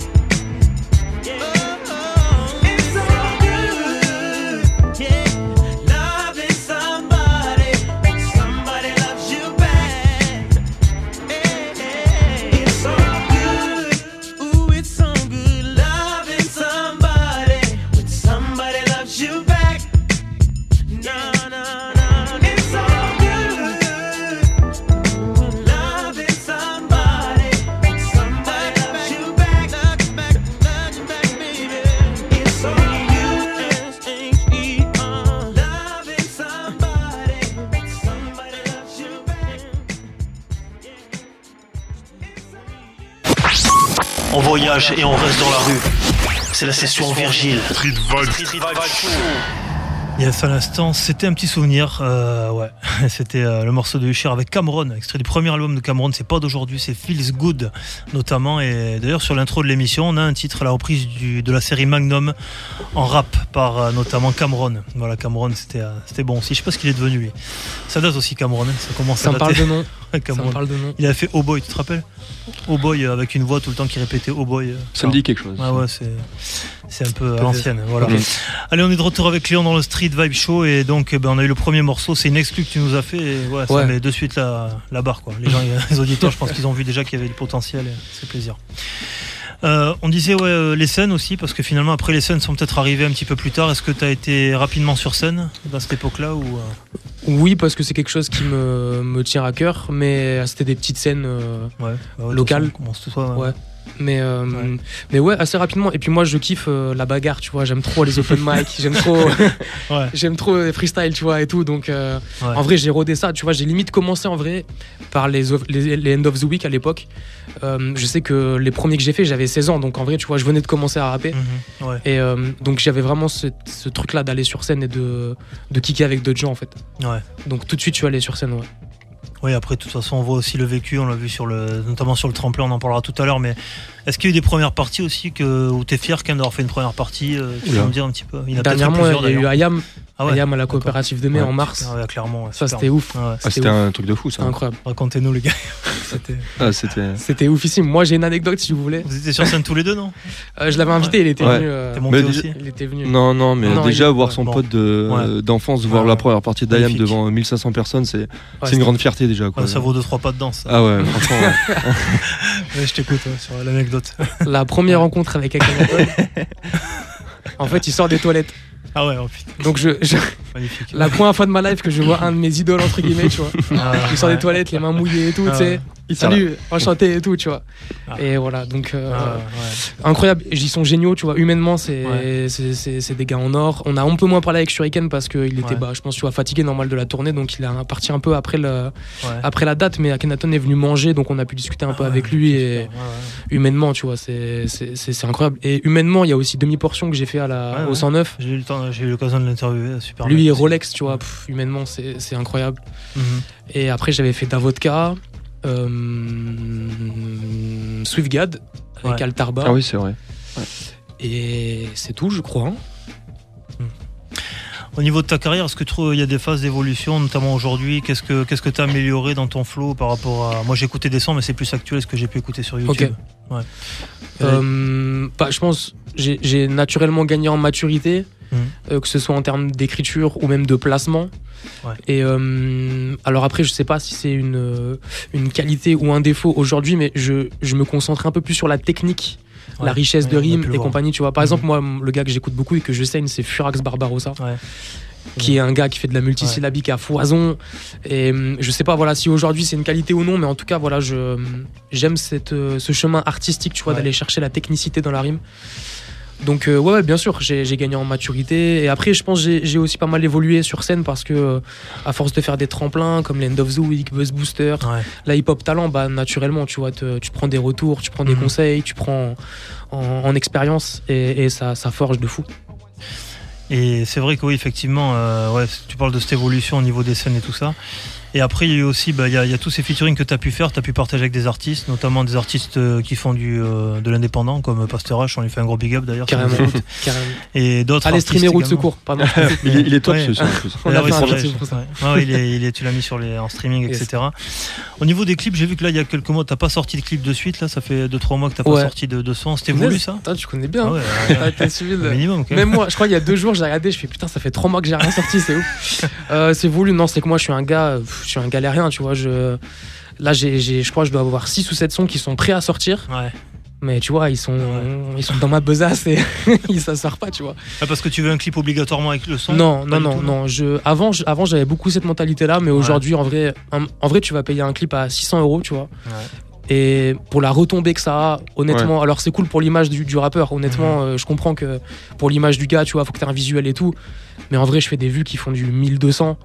It's so good, yeah. Loving somebody, when somebody loves you back. It's so good, ooh, it's so good. Loving somebody, when somebody loves you back. No, no, no, it's so good. On voyage et on reste dans la rue. C'est la session Virgile. Street Vibe. Yes, à l'instant, c'était un petit souvenir. Ouais, c'était le morceau de Usher avec Cameron, extrait du premier album de Cameron. C'est pas d'aujourd'hui, c'est Feels Good notamment. Et d'ailleurs, sur l'intro de l'émission, on a un titre, la reprise de la série Magnum en rap par notamment Cameron. Voilà, Cameron, c'était bon aussi. Je sais pas ce qu'il est devenu lui. Ça date aussi Cameron, hein. Ça commence Ça à me dater. parle de nom. Cameron. Ça me parle de nom. Il a fait Oh Boy, tu te rappelles? Oh Boy avec une voix tout le temps qui répétait Oh Boy. Ça me dit quelque chose. Ah ouais, c'est un peu à l'ancienne. Voilà. Allez, on est de retour avec Léon dans le Street Vibe Show et donc on a eu le premier morceau. C'est une exclue que tu nous as fait et ouais, ça met de suite la barre quoi. Les gens, les auditeurs, je pense qu'ils ont vu déjà qu'il y avait du potentiel et c'est plaisir. On disait les scènes aussi parce que finalement après les scènes sont peut-être arrivées un petit peu plus tard. Est-ce que tu as été rapidement sur scène dans cette époque-là ou Oui, parce que c'est quelque chose qui me tient à cœur, mais c'était des petites scènes locales. Ouais. Mais ouais, assez rapidement. Et puis moi je kiffe la bagarre, tu vois, j'aime trop les open mic, j'aime trop les freestyle, tu vois, et tout. Donc en vrai j'ai rodé ça, tu vois, j'ai limite commencé en vrai par les End of the Week à l'époque. Je sais que les premiers que j'ai fait, j'avais 16 ans, donc en vrai tu vois, je venais de commencer à rapper. Et donc j'avais vraiment ce truc là d'aller sur scène et de kicker avec d'autres gens en fait. Donc tout de suite je suis allé sur scène. Oui, après, de toute façon, on voit aussi le vécu, on l'a vu notamment sur le tremplin, on en parlera tout à l'heure, mais est-ce qu'il y a eu des premières parties aussi où t'es fier quand même d'avoir fait une première partie? Tu peux me dire un petit peu? Dernièrement, il y a eu Ayam. Ayam à la coopérative de mai en mars. Ouais, clairement. Ça, c'était ouf. C'était un truc de fou, ça. Incroyable. Racontez-nous, les gars. C'était oufissime. Moi, j'ai une anecdote si vous voulez. Vous étiez sur scène tous les deux, non? Je l'avais invité, il était venu. T'es monté aussi? Il était venu. Non, mais déjà voir son pote d'enfance, voir la première partie d'Ayam devant 1500 personnes, c'est une grande fierté déjà. Ça vaut 2-3 pas de danse. Ah ouais, franchement. Je t'écoute sur l'anecdote. La première rencontre avec Akhenaton. En fait, il sort des toilettes. Ah ouais, oh putain. Donc magnifique. La première fois de ma life que je vois un de mes idoles entre guillemets, tu vois. Il sort des toilettes, les mains mouillées et tout, tu sais. Salut, enchanté et tout, tu vois. Et voilà, donc incroyable. Ils sont géniaux, tu vois. Humainement, c'est des gars en or. On a un peu moins parlé avec Shuriken parce qu'il était, je pense, tu vois, fatigué normal de la tournée, donc il est parti un peu après la date. Mais Akhenaton est venu manger, donc on a pu discuter un peu avec lui et humainement, tu vois, c'est incroyable. Et humainement, il y a aussi demi-portion que j'ai fait au 109. J'ai eu l'occasion de l'interviewer, super. Lui et Rolex, tu vois, humainement, c'est incroyable. Et après, j'avais fait Davodka. Swiftgad avec Altarba. Ah oui, c'est vrai. Et c'est tout, je crois. Au niveau de ta carrière, est-ce que tu trouves qu'il y a des phases d'évolution, notamment aujourd'hui? Qu'est-ce que tu as amélioré dans ton flow par rapport à... Moi, j'ai écouté des sons, mais c'est plus actuel ce que j'ai pu écouter sur YouTube. Je pense j'ai naturellement gagné en maturité, que ce soit en termes d'écriture ou même de placement. Et alors après, je sais pas si c'est une qualité ou un défaut aujourd'hui, mais je me concentre un peu plus sur la technique, la richesse de rimes et compagnie, tu vois. Par exemple, moi, le gars que j'écoute beaucoup et que je saigne, c'est Furax Barbarossa. Qui est un gars qui fait de la multisyllabique à foison. Et je sais pas voilà, si aujourd'hui c'est une qualité ou non, mais en tout cas, voilà, j'aime ce chemin artistique, tu vois, d'aller chercher la technicité dans la rime. Donc ouais, bien sûr, j'ai gagné en maturité. Et après, je pense que j'ai aussi pas mal évolué sur scène parce que à force de faire des tremplins comme les End of the Week, Buzz Booster, la Hip Hop Talent, naturellement, tu vois, tu prends des retours, tu prends des conseils, tu prends en expérience et ça forge de fou. Et c'est vrai que oui, effectivement, tu parles de cette évolution au niveau des scènes et tout ça. Et après, il y a eu aussi, il y a tous ces featuring que tu as pu faire, tu as pu partager avec des artistes, notamment des artistes qui font de l'indépendant, comme Pasteur H, on lui fait un gros big up d'ailleurs. Carrément. Et d'autres allez streamer Route Secours, pardon. il est top ce son en plus. On a fait un petit pour ça. Tu l'as mis en streaming, etc. Au niveau des clips, j'ai vu que là, il y a quelques mois, tu n'as pas sorti de clip de suite, là, ça fait 2-3 mois que tu n'as pas sorti de son. C'était voulu ça? Tu connais bien. T'as suivi le minimum. Même moi, je crois, il y a 2 jours, j'ai regardé, je fais putain, ça fait 3 mois que j'ai rien sorti, c'est ouf. C'est voulu, non, c'est que moi, je suis un galérien, tu vois. Là, je crois que je dois avoir 6 ou 7 sons qui sont prêts à sortir. Mais tu vois, ils sont dans ma besace et ça sort pas, tu vois. Parce que tu veux un clip obligatoirement avec le son? Non. Avant, j'avais beaucoup cette mentalité-là, mais aujourd'hui, en vrai, tu vas payer un clip à 600 €, tu vois. Et pour la retombée que ça a, honnêtement, alors c'est cool pour l'image du rappeur, honnêtement, je comprends que pour l'image du gars, tu vois, faut que t'aies un visuel et tout. Mais en vrai, je fais des vues qui font du 1200.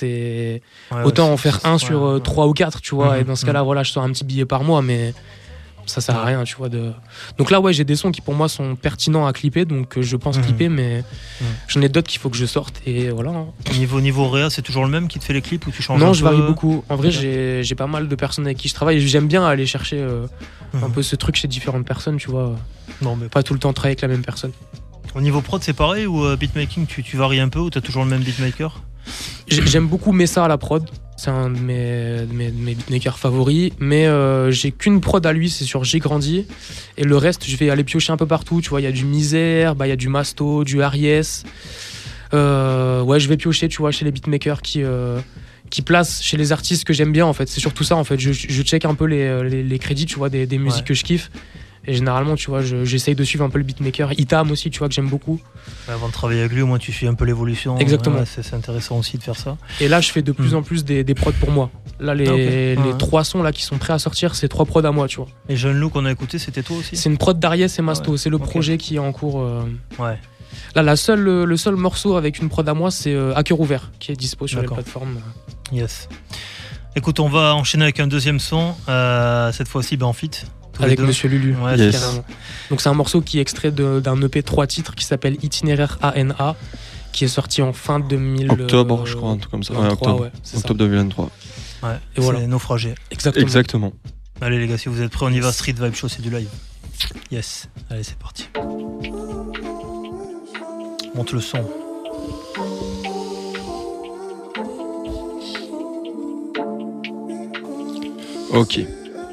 Autant en faire un sur 3 ou 4, tu vois. Et dans ce cas-là, voilà, je sors un petit billet par mois, mais Ça sert à rien, tu vois. Donc là, ouais, j'ai des sons qui pour moi sont pertinents à clipper, donc je pense clipper, mais j'en ai d'autres qu'il faut que je sorte et voilà. Hein. Niveau réa, c'est toujours le même qui te fait les clips ou tu changes? Non, je varie beaucoup. En vrai, j'ai pas mal de personnes avec qui je travaille et j'aime bien aller chercher un peu ce truc chez différentes personnes, tu vois. Non, mais pas tout le temps travailler avec la même personne. Au niveau prod, c'est pareil ou beatmaking, tu varies un peu ou t'as toujours le même beatmaker? J'aime beaucoup Messa à la prod. C'est un de mes beatmakers favoris, mais j'ai qu'une prod à lui, c'est sur J'ai grandi, et le reste je vais aller piocher un peu partout, tu vois, il y a du Misère, il y a du Masto, du Aries, ouais je vais piocher, tu vois, chez les beatmakers qui placent chez les artistes que j'aime bien en fait, c'est surtout ça en fait, je check un peu les crédits, tu vois, des musiques que je kiffe. Et généralement, tu vois, j'essaye de suivre un peu le beatmaker. Itam aussi, tu vois, que j'aime beaucoup. Avant de travailler avec lui, au moins tu suis un peu l'évolution. Exactement. Ouais, c'est intéressant aussi de faire ça. Et là, je fais de plus en plus des prods pour moi. Là, les 3 sons là, qui sont prêts à sortir, c'est 3 prods à moi, tu vois. Et Jeune Loup qu'on a écouté, c'était toi aussi? C'est une prod d'Ariès et Masto. C'est le projet qui est en cours. Ouais. Là, le seul morceau avec une prod à moi, c'est À cœur ouvert, qui est dispo sur les plateformes. Yes. Écoute, on va enchaîner avec un deuxième son. Cette fois-ci, en feat. Avec Monsieur Lulu. Ouais, yes. Donc c'est un morceau qui est extrait d'un EP 3 titres qui s'appelle Itinéraire ANA, qui est sorti en fin 2000. Octobre, je crois, un truc comme ça. 23, octobre, ouais, octobre 2023. Ouais, et voilà. C'est Naufragé. Exactement. Allez les gars, si vous êtes prêts, on y va. Street Vibe Show, c'est du live. Yes. Allez, c'est parti. Monte le son. Ok.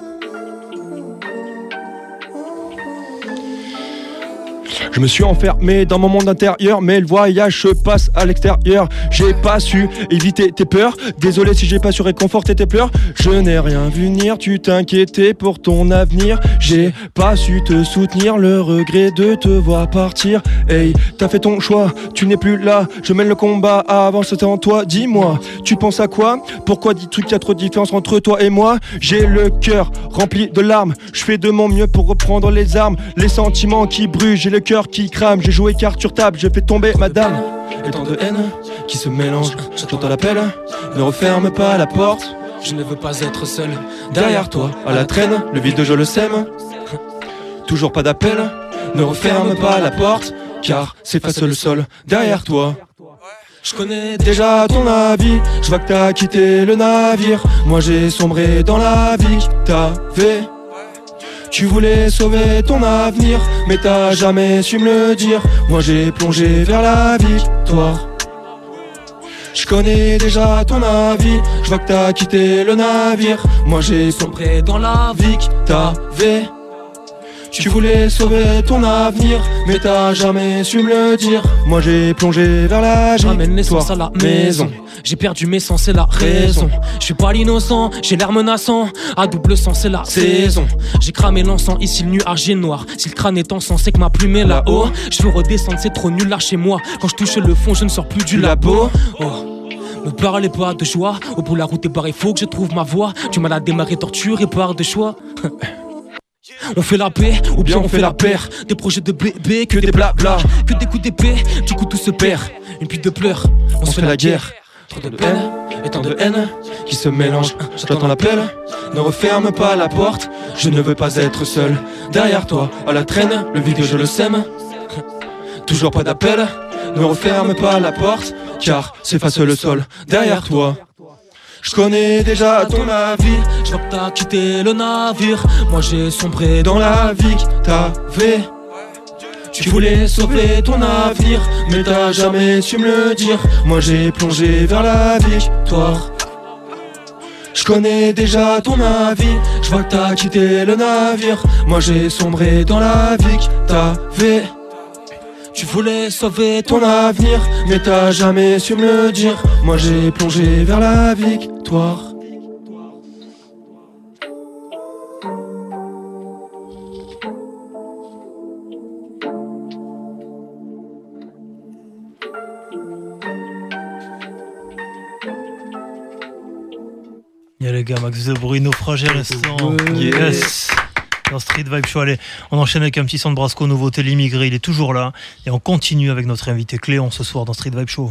Je me suis enfermé dans mon monde intérieur, mais le voyage se passe à l'extérieur. J'ai pas su éviter tes peurs. Désolé si j'ai pas su réconforter tes pleurs. Je n'ai rien vu venir, tu t'inquiétais pour ton avenir. J'ai pas su te soutenir, le regret de te voir partir. Hey, t'as fait ton choix, tu n'es plus là. Je mène le combat, avant c'était en toi. Dis-moi, tu penses à quoi? Pourquoi dis-tu qu'il y a trop de différence entre toi et moi? J'ai le cœur rempli de larmes. Je fais de mon mieux pour reprendre les armes. Les sentiments qui brûlent, j'ai le cœur qui crame, j'ai joué carte sur table, j'ai fait tomber madame. Et tant de haine qui se mélange, j'entends l'appel, ne referme pas la porte. Je ne veux pas être seul. Derrière toi, à la traîne, le vide je le sème. Toujours pas d'appel, ne referme pas la porte, car s'efface le sol derrière toi. Je connais déjà ton avis, je vois que t'as quitté le navire. Moi j'ai sombré dans la vie que t'avais. Tu voulais sauver ton avenir, mais t'as jamais su me le dire. Moi j'ai plongé vers la victoire. Je connais déjà ton avis, je vois que t'as quitté le navire. Moi j'ai sombré dans la vie que t'avais. Tu voulais sauver ton avenir, mais t'as jamais su me le dire. Moi j'ai plongé vers la victoire. J'ramène l'essence à la maison. J'ai perdu mes sens, c'est la raison. Je suis pas l'innocent, j'ai l'air menaçant. À double sens, c'est la saison. J'ai cramé l'encens, ici le nuage est noir. Si le crâne est encens, c'est que ma plume est là-haut. Je veux redescendre, c'est trop nul là chez moi. Quand je touche le fond, je ne sors plus du labo. Me parlez pas de joie. Au bout la route est barrée, faut que je trouve ma voie. Du mal à démarrer, torture et par de choix. On fait la paix ou bien on fait la paire. Des projets de bébé, que des blabla. Que des coups d'épée, du coup tout se perd. Une pluie de pleurs, on se fait la guerre. Trop de peine et tant de haine qui se mélangent. J'attends l'appel, ne referme pas la porte. Je ne veux pas être seul. Derrière toi, à la traîne, le vide je le sème. Toujours pas d'appel, ne referme pas la porte, car s'efface le sol derrière toi. Je connais déjà ton avis, je vois que t'as quitté le navire. Moi j'ai sombré dans la vie que t'avais. Tu voulais sauver ton avenir, mais t'as jamais su me le dire. Moi j'ai plongé vers la victoire. Je connais déjà ton avis, je vois que t'as quitté le navire. Moi j'ai sombré dans la vie que t'avais. Tu voulais sauver ton avenir, mais t'as jamais su me le dire. Moi j'ai plongé vers la victoire. Y'a les gars, Max de Bruno, Naufragé restant. Yes. Dans Street Vibe Show, allez, on enchaîne avec un petit son de Brasco, nouveauté, l'immigré, il est toujours là. Et on continue avec notre invité Cléon ce soir dans Street Vibe Show.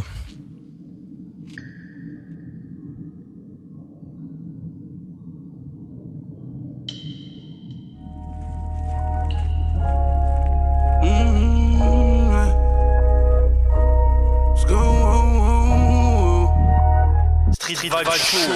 Vibe Show.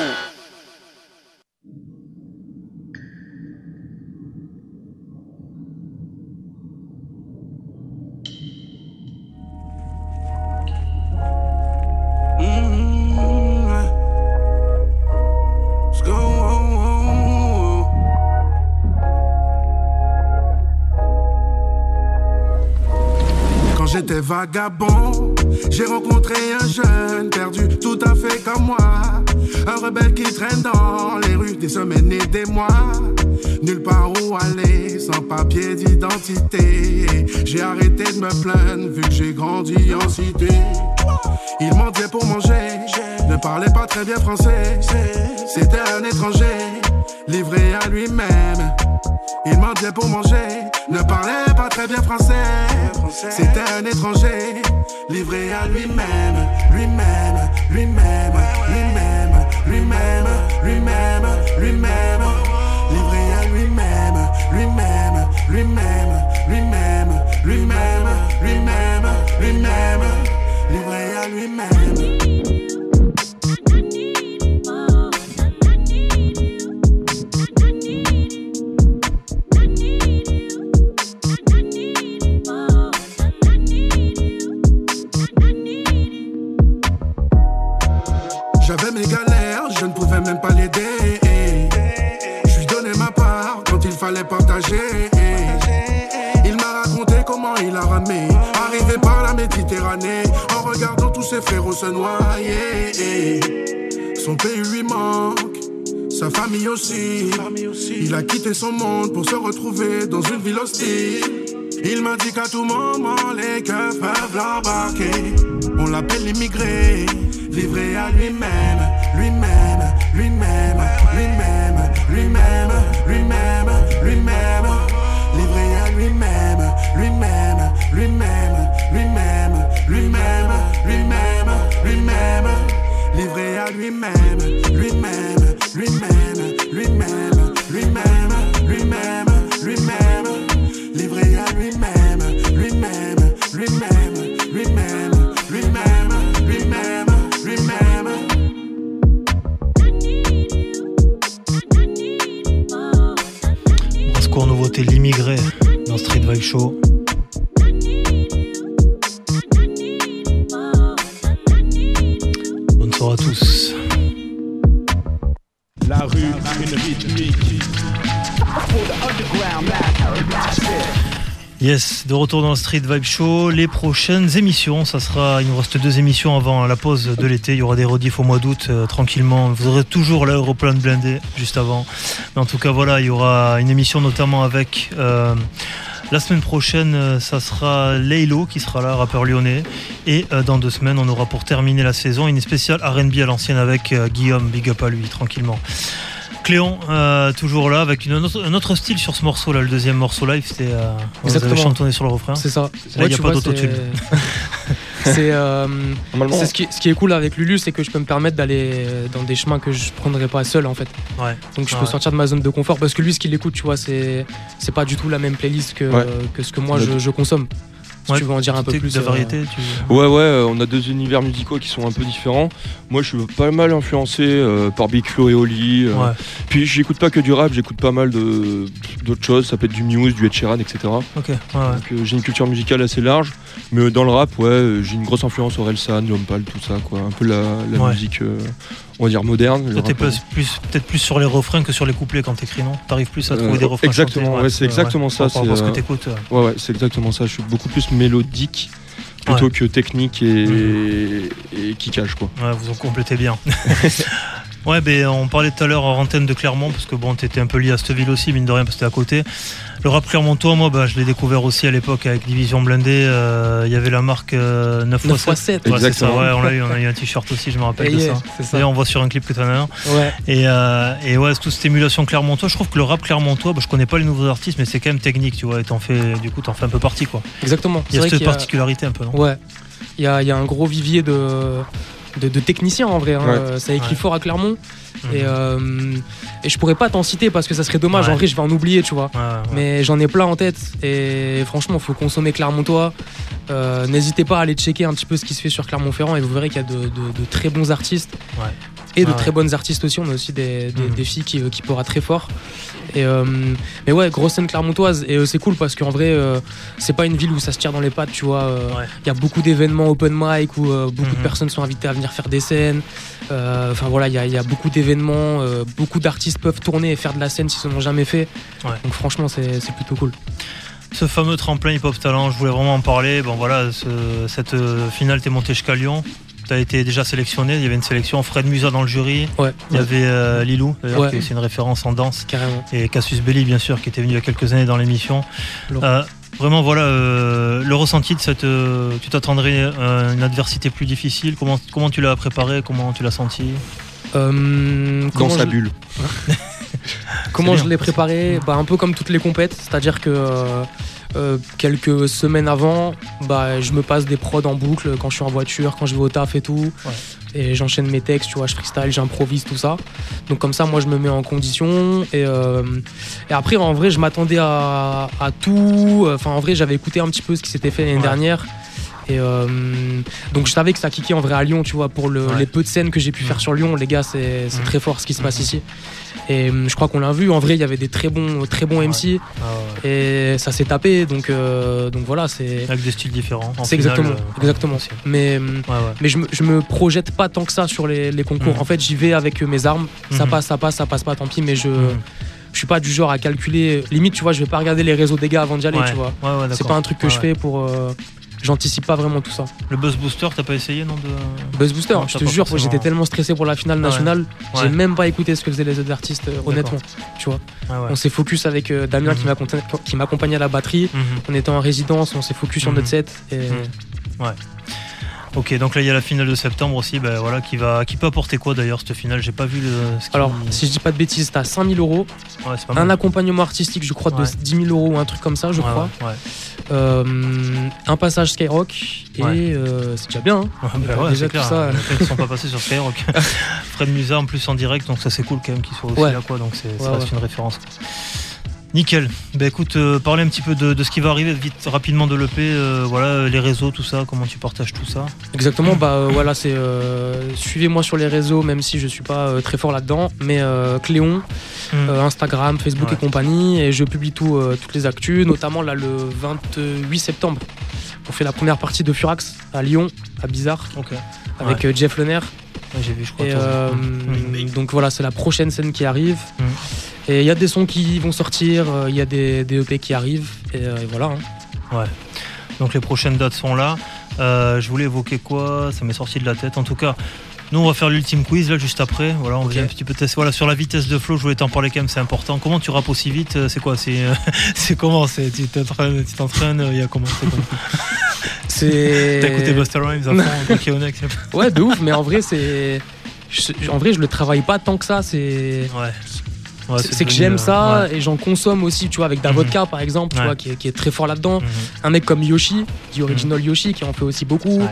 J'étais vagabond, j'ai rencontré un jeune perdu tout à fait comme moi. Un rebelle qui traîne dans les rues des semaines et des mois. Nulle part où aller, sans papier d'identité. J'ai arrêté de me plaindre vu que j'ai grandi en cité. Il mendiait pour manger, ne parlait pas très bien français. C'était un étranger, livré à lui-même. Il mendiait pour manger, ne parlait pas très bien français. C'était un étranger, livré à lui-même, lui-même, lui-même, lui-même, lui-même, lui-même, lui-même, livré à lui-même, lui-même, lui-même, lui-même, lui-même, lui-même, lui-même, livré à lui-même. J'avais mes galères, je ne pouvais même pas l'aider. Je lui donnais ma part quand il fallait partager. Il m'a raconté comment il a ramé, arrivé par la Méditerranée, en regardant tous ses frérots se noyer. Son pays lui manque, sa famille aussi. Il a quitté son monde pour se retrouver dans une ville hostile. Il m'a dit qu'à tout moment les keufs peuvent l'embarquer. On l'appelle l'immigré, livré à lui-même, lui-même, lui-même, lui-même, lui-même, lui-même, lui-même, livré à lui-même, lui-même, lui-même, lui-même, lui-même, lui-même, lui-même, livré à lui-même, lui-même, lui-même, lui-même, lui-même, lui-même, lui-même, livré à lui-même, lui-même, lui-même, lui-même, lui-même, lui-même, lui-même. Brasco en nouveauté, l'immigré dans Street Vibe Show. Bonne soirée à tous. La rue a une rythmique. Yes, de retour dans le Street Vibe Show. Les prochaines émissions, ça sera, il nous reste 2 émissions avant la pause de l'été. Il y aura des rediffs au mois d'août, tranquillement. Vous aurez toujours l'Europlan blindé juste avant. Mais en tout cas, voilà, il y aura une émission notamment avec la semaine prochaine, ça sera Laylo qui sera là, rappeur lyonnais. Et dans 2 semaines, on aura pour terminer la saison une spéciale R&B à l'ancienne avec Guillaume, big up à lui, tranquillement. Cléon, toujours là, avec un autre style sur ce morceau là, le deuxième morceau live, c'était vous avez chantonné sur le refrain. C'est ça. Là, il n'y a pas d'autotune. C'est ce qui est cool avec Lulu, c'est que je peux me permettre d'aller dans des chemins que je prendrais pas seul en fait. Ouais. Donc je peux sortir de ma zone de confort parce que lui, ce qu'il écoute, tu vois, c'est pas du tout la même playlist que ce que moi je consomme. Si tu veux en dire un peu plus de variété, Ouais, on a 2 univers musicaux qui sont un peu différents. Moi, je suis pas mal influencé par Big Flo et Oli. Puis, j'écoute pas que du rap, j'écoute pas mal d'autres choses. Ça peut être du Muse, du Ed Sheeran, etc. Okay. Donc, j'ai une culture musicale assez large. Mais dans le rap, j'ai une grosse influence Orelsan, Lompal, tout ça, quoi. Un peu la musique, on va dire moderne. Toi, t'es peut-être plus sur les refrains que sur les couplets quand t'écris, non? T'arrives plus à trouver des refrains. Exactement, c'est exactement ça. C'est ce que t'écoutes. Ouais, c'est exactement ça. Je suis beaucoup plus mélodique plutôt que technique et kickage, quoi. Ouais, vous en complétez bien. Ouais, on parlait tout à l'heure en antenne de Clermont, parce que bon, t'étais un peu lié à cette ville aussi, mine de rien, parce que t'es à côté. Le rap clermontois, moi, je l'ai découvert aussi à l'époque avec Division Blindée. Il y avait la marque 9x7. Ouais, c'est ça, on a eu un t-shirt aussi, je me rappelle de ça. D'ailleurs, on voit sur un clip que t'en as un. Ouais. Et ouais, toute cette émulation clermontois, je trouve que le rap clermontois, je connais pas les nouveaux artistes, mais c'est quand même technique, tu vois, et t'en fais un peu partie, quoi. Exactement. Il y a cette particularité un peu, non? Ouais. Il y a un gros vivier de techniciens en vrai, ça écrit fort à Clermont. Et je pourrais pas t'en citer parce que ça serait dommage, en vrai je vais en oublier, tu vois. Mais j'en ai plein en tête et franchement il faut consommer clermontois. N'hésitez pas à aller checker un petit peu ce qui se fait sur Clermont-Ferrand et vous verrez qu'il y a de très bons artistes. Et de très bonnes artistes aussi. On a aussi des filles qui pourra très fort. Mais ouais, grosse scène clermontoise. Et c'est cool parce qu'en vrai, c'est pas une ville où ça se tire dans les pattes, tu vois. Il y a beaucoup d'événements open mic où beaucoup de personnes sont invitées à venir faire des scènes. Enfin voilà, il y a beaucoup d'événements. Beaucoup d'artistes peuvent tourner et faire de la scène s'ils n'en ont jamais fait. Donc franchement, c'est plutôt cool. Ce fameux tremplin hip-hop talent, je voulais vraiment en parler. Bon voilà, cette finale, t'es monté jusqu'à Lyon. Tu as été déjà sélectionné, il y avait une sélection, Fred Musa dans le jury, il y avait Lilou, d'ailleurs, qui c'est une référence en danse, carrément. Et Cassius Belli, bien sûr, qui était venu il y a quelques années dans l'émission. Vraiment, voilà, le ressenti de cette... tu t'attendrais à une adversité plus difficile, comment tu l'as préparé, comment tu l'as senti dans sa bulle. Comment je l'ai préparé, un peu comme toutes les compètes, c'est-à-dire que quelques semaines avant, je me passe des prods en boucle quand je suis en voiture, quand je vais au taf et tout, et j'enchaîne mes textes, tu vois, je freestyle, j'improvise, tout ça. Donc comme ça, moi, je me mets en condition et après, en vrai, je m'attendais à tout. Enfin, en vrai, j'avais écouté un petit peu ce qui s'était fait l'année dernière. Et donc je savais que ça kickait en vrai à Lyon, tu vois, pour les peu de scènes que j'ai pu faire sur Lyon, les gars, c'est très fort ce qui se passe ici. Et je crois qu'on l'a vu, en vrai il y avait des très bons MC et ça s'est tapé, donc voilà, c'est avec des styles différents. C'est exactement. Mais je me projette pas tant que ça sur les concours. En fait, j'y vais avec mes armes, ça passe pas, tant pis, mais je suis pas du genre à calculer, limite, tu vois, je vais pas regarder les réseaux des gars avant d'y aller, tu vois. C'est pas un truc que je fais pour j'anticipe pas vraiment tout ça. Le Buzz Booster, t'as pas essayé, non Buzz Booster, je te jure, j'étais tellement stressé pour la finale nationale, j'ai même pas écouté ce que faisaient les autres artistes, honnêtement. Tu vois. On s'est focus avec Damien qui m'accompagnait à la batterie. On était en résidence, on s'est focus sur notre set. Ok, donc là il y a la finale de septembre aussi, qui peut apporter quoi d'ailleurs cette finale? J'ai pas vu Alors, si je dis pas de bêtises, t'as 5 000 €, un accompagnement artistique, je crois, de 10 000 € ou un truc comme ça, je crois. Un passage Skyrock et c'est déjà bien. Déjà tout ça. Ils sont pas passés sur Skyrock. Fred Musa en plus en direct, donc ça c'est cool quand même qu'il soit aussi là, quoi. Donc ça reste une référence. Nickel. Écoute, parler un petit peu de ce qui va arriver vite, rapidement de l'EP, les réseaux, tout ça, comment tu partages tout ça? Exactement, c'est suivez-moi sur les réseaux, même si je suis pas très fort là-dedans, mais Cléon, Instagram, Facebook et compagnie, et je publie toutes les actus, notamment là le 28 septembre. On fait la première partie de Furax à Lyon, à Bizarre, avec Jeff Lener. J'ai vu, je crois. Et donc voilà, c'est la prochaine scène qui arrive. Et il y a des sons qui vont sortir, il y a des EP qui arrivent, et voilà. Donc les prochaines dates sont là. Je voulais évoquer quoi? Ça m'est sorti de la tête. En tout cas, nous on va faire l'ultime quiz là juste après. Voilà, on vient un petit peu tester. Voilà, sur la vitesse de flow, je voulais t'en parler quand même, c'est important. Comment tu rappes aussi vite? C'est quoi? C'est comment? Tu t'entraînes? Il y a comment? T'as écouté Busta Rhymes à fond, Keonex? Ouais, de ouf, mais en vrai je le travaille pas tant que ça. C'est que j'aime ça et j'en consomme aussi, tu vois, avec Davodka par exemple, tu vois, qui est très fort là-dedans. Un mec comme Yoshi, The Original Yoshi, qui en fait aussi beaucoup.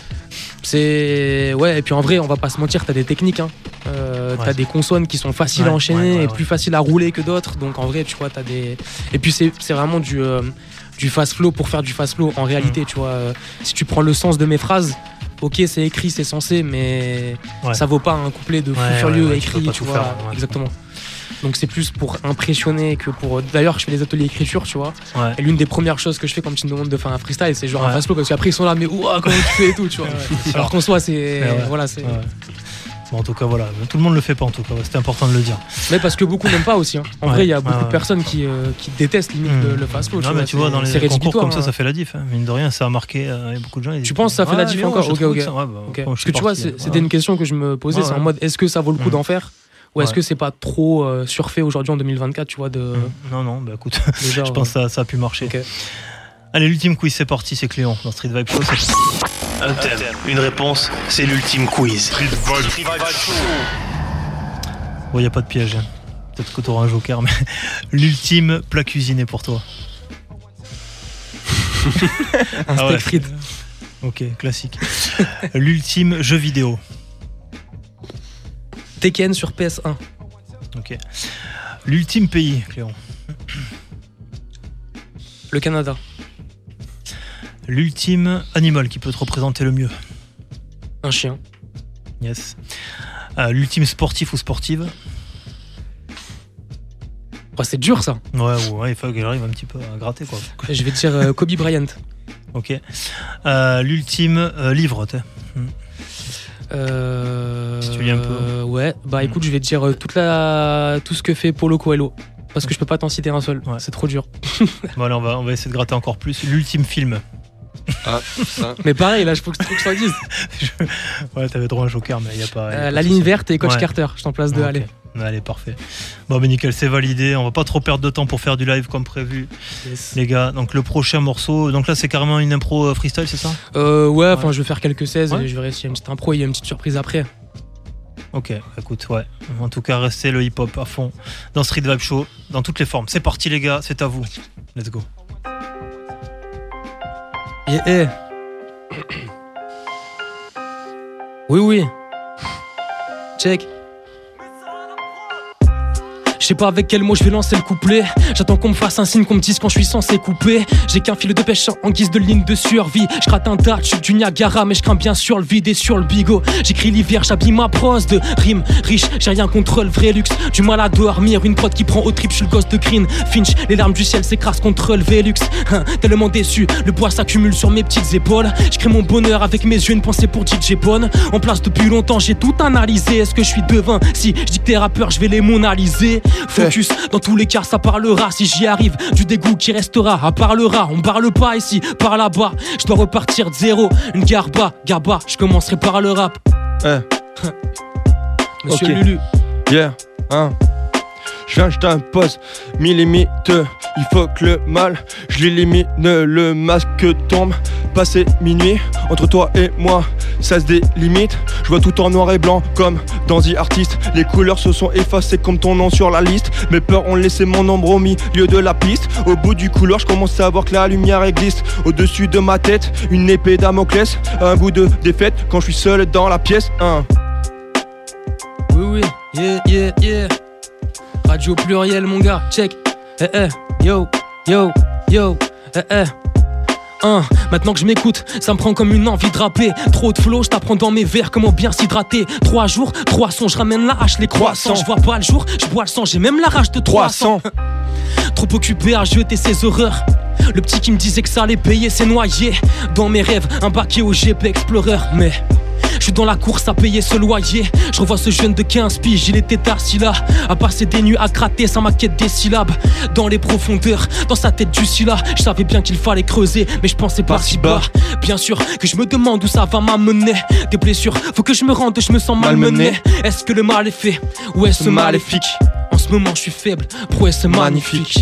Et puis en vrai, on va pas se mentir, t'as des techniques, t'as des consonnes qui sont faciles à enchaîner et plus faciles à rouler que d'autres. Donc en vrai, tu vois, t'as des. Et puis c'est vraiment du fast flow pour faire du fast flow en réalité, tu vois. Si tu prends le sens de mes phrases, ok, c'est écrit, c'est censé, mais ça vaut pas un couplet de fou furieux écrit, tu vois. Exactement. Donc c'est plus pour impressionner que pour... D'ailleurs je fais des ateliers d'écriture, tu vois. Et l'une des premières choses que je fais quand tu me demandes de faire un freestyle, c'est genre un fast flow, parce qu'après ils sont là, mais comment tu fais et tout, tu vois. Alors qu'en soi c'est... Bon, en tout cas, voilà, tout le monde le fait pas en tout cas, c'était important de le dire. Mais parce que beaucoup n'aiment pas aussi. En vrai, il y a beaucoup de personnes qui détestent limite le fast flow. Non, mais tu vois, dans les concours comme ça fait la diff. Mine de rien, ça a marqué beaucoup de gens. Tu penses que ça fait la diff encore? Ok. Parce que tu vois, c'était une question que je me posais, c'est en mode, est-ce que ça vaut le coup d'en faire? Ou est-ce que c'est pas trop surfait aujourd'hui en 2024, tu vois, de... Non, écoute, déjà, je pense que ça a pu marcher. Allez, l'ultime quiz, c'est parti, c'est Cléon dans Street Vibe Show. Un thème, une réponse, c'est l'ultime quiz. Street Vibe Show. Bon, y a pas de piège. Peut-être que t'auras un joker, mais l'ultime plat cuisiné pour toi. Un steak frites. Ok, classique. L'ultime jeu vidéo. Tekken sur PS1. Ok. L'ultime pays, Cléon. Le Canada. L'ultime animal qui peut te représenter le mieux. Un chien. Yes. L'ultime sportif ou sportive? C'est dur ça. Ouais, il faut que j'arrive un petit peu à gratter quoi. Je vais te dire Kobe Bryant. Ok. L'ultime livre, t'es. Si tu lis un peu. Ouais, bah écoute, je vais te dire tout ce que fait Paulo Coelho. Parce que je peux pas t'en citer un seul, c'est trop dur. Bon, alors on va essayer de gratter encore plus. L'ultime film. Ah, ça. Mais pareil, là, je faut que je t'en dise. Ouais, t'avais droit à un joker, mais il n'y a pas. La ligne verte et Coach Carter, je t'en place deux, allez. Allez, parfait. Bon, ben nickel, c'est validé. On va pas trop perdre de temps pour faire du live comme prévu, les gars. Donc, le prochain morceau, donc là, c'est carrément une impro freestyle, c'est ça? Ouais, enfin, je vais faire quelques 16 et je verrai s'il y a une petite impro, il y a une petite surprise après. Ok, écoute, ouais. En tout cas, restez le hip-hop à fond dans Street Vibe Show, dans toutes les formes. C'est parti, les gars, c'est à vous. Let's go. Yeah. Oui. Check. Je sais pas avec quel mot je vais lancer le couplet. J'attends qu'on me fasse un signe, qu'on me dise quand je suis censé couper. J'ai qu'un fil de pêche en guise de ligne de survie. Je gratte un tas, je suis du Niagara, mais je crains bien sur le vide et sur le bigot. J'écris l'hiver, j'habille ma prose de rimes riche. J'ai rien contre le vrai luxe, du mal à dormir. Une prod qui prend au trip, je suis le gosse de Green Finch. Les larmes du ciel s'écrasent contre le Velux. Tellement déçu, le bois s'accumule sur mes petites épaules. J'crée mon bonheur avec mes yeux, une pensée pour DJ Bonne. En place depuis longtemps, j'ai tout analysé. Est-ce que je suis devin? Si je dis que t'es rappeur, je vais les monaliser. Focus, dans tous les cas ça parlera. Si j'y arrive, du dégoût qui restera. À parlera, on parle pas ici, par là-bas. Je dois repartir de zéro, une garba, je commencerai par le rap. Monsieur Lulu. Yeah, je viens, je t'impose, millimètre. Il faut que le mal, je l'élimine. Le masque tombe, passé minuit. Entre toi et moi, ça se délimite. Je vois tout en noir et blanc comme dans The Artist. Les couleurs se sont effacées comme ton nom sur la liste. Mes peurs ont laissé mon ombre au milieu de la piste. Au bout du couloir, je commence à voir que la lumière existe. Au-dessus de ma tête, une épée Damoclès. Un bout de défaite quand je suis seul dans la pièce. Oui, yeah. Radio pluriel, mon gars, check. Yo. Maintenant que je m'écoute, ça me prend comme une envie de rapper. Trop de flow, je t'apprends dans mes vers comment bien s'hydrater. 3 jours, 3 sons, je ramène la hache, les croissants. Je vois pas le jour, je bois le sang, j'ai même la rage de 300. Trop occupé à jeter ses horreurs. Le petit qui me disait que ça allait payer s'est noyé. Dans mes rêves, un baquet au GP Explorer. Mais je suis dans la course à payer ce loyer. Je revois ce jeune de 15 piges, il était assis là, à passer des nuits à gratter sans maquette des syllabes. Dans les profondeurs, dans sa tête du scylla. Je savais bien qu'il fallait creuser, mais je pensais pas si bas. Bien sûr que je me demande où ça va m'amener. Des blessures, faut que je me rende, je me sens malmené. Est-ce que le mal est fait, ou est-ce maléfique? En ce moment je suis faible, prouesse magnifique.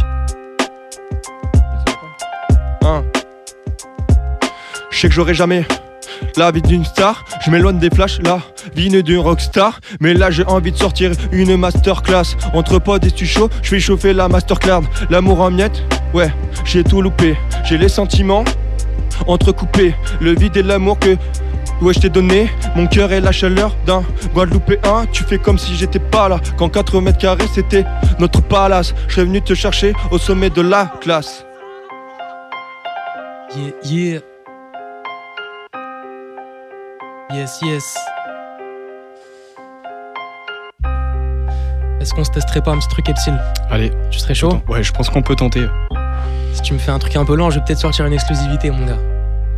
Je sais que j'aurai jamais la vie d'une star, je m'éloigne des flashs, la vie d'une rockstar. Mais là j'ai envie de sortir une masterclass. Entre potes et stu chaud, je fais chauffer la masterclass. L'amour en miettes, ouais, j'ai tout loupé. J'ai les sentiments entrecoupés, le vide et l'amour que ouais je t'ai donné. Mon cœur et la chaleur d'un Guadeloupéen. Tu fais comme si j'étais pas là, quand 4 mètres carrés c'était notre palace. Je serais venu te chercher au sommet de la classe. Yeah. Yes. Est-ce qu'on se testerait pas un petit truc Epsil? Allez. Tu serais chaud? Ouais, je pense qu'on peut tenter. Si tu me fais un truc un peu lent, je vais peut-être sortir une exclusivité, mon gars.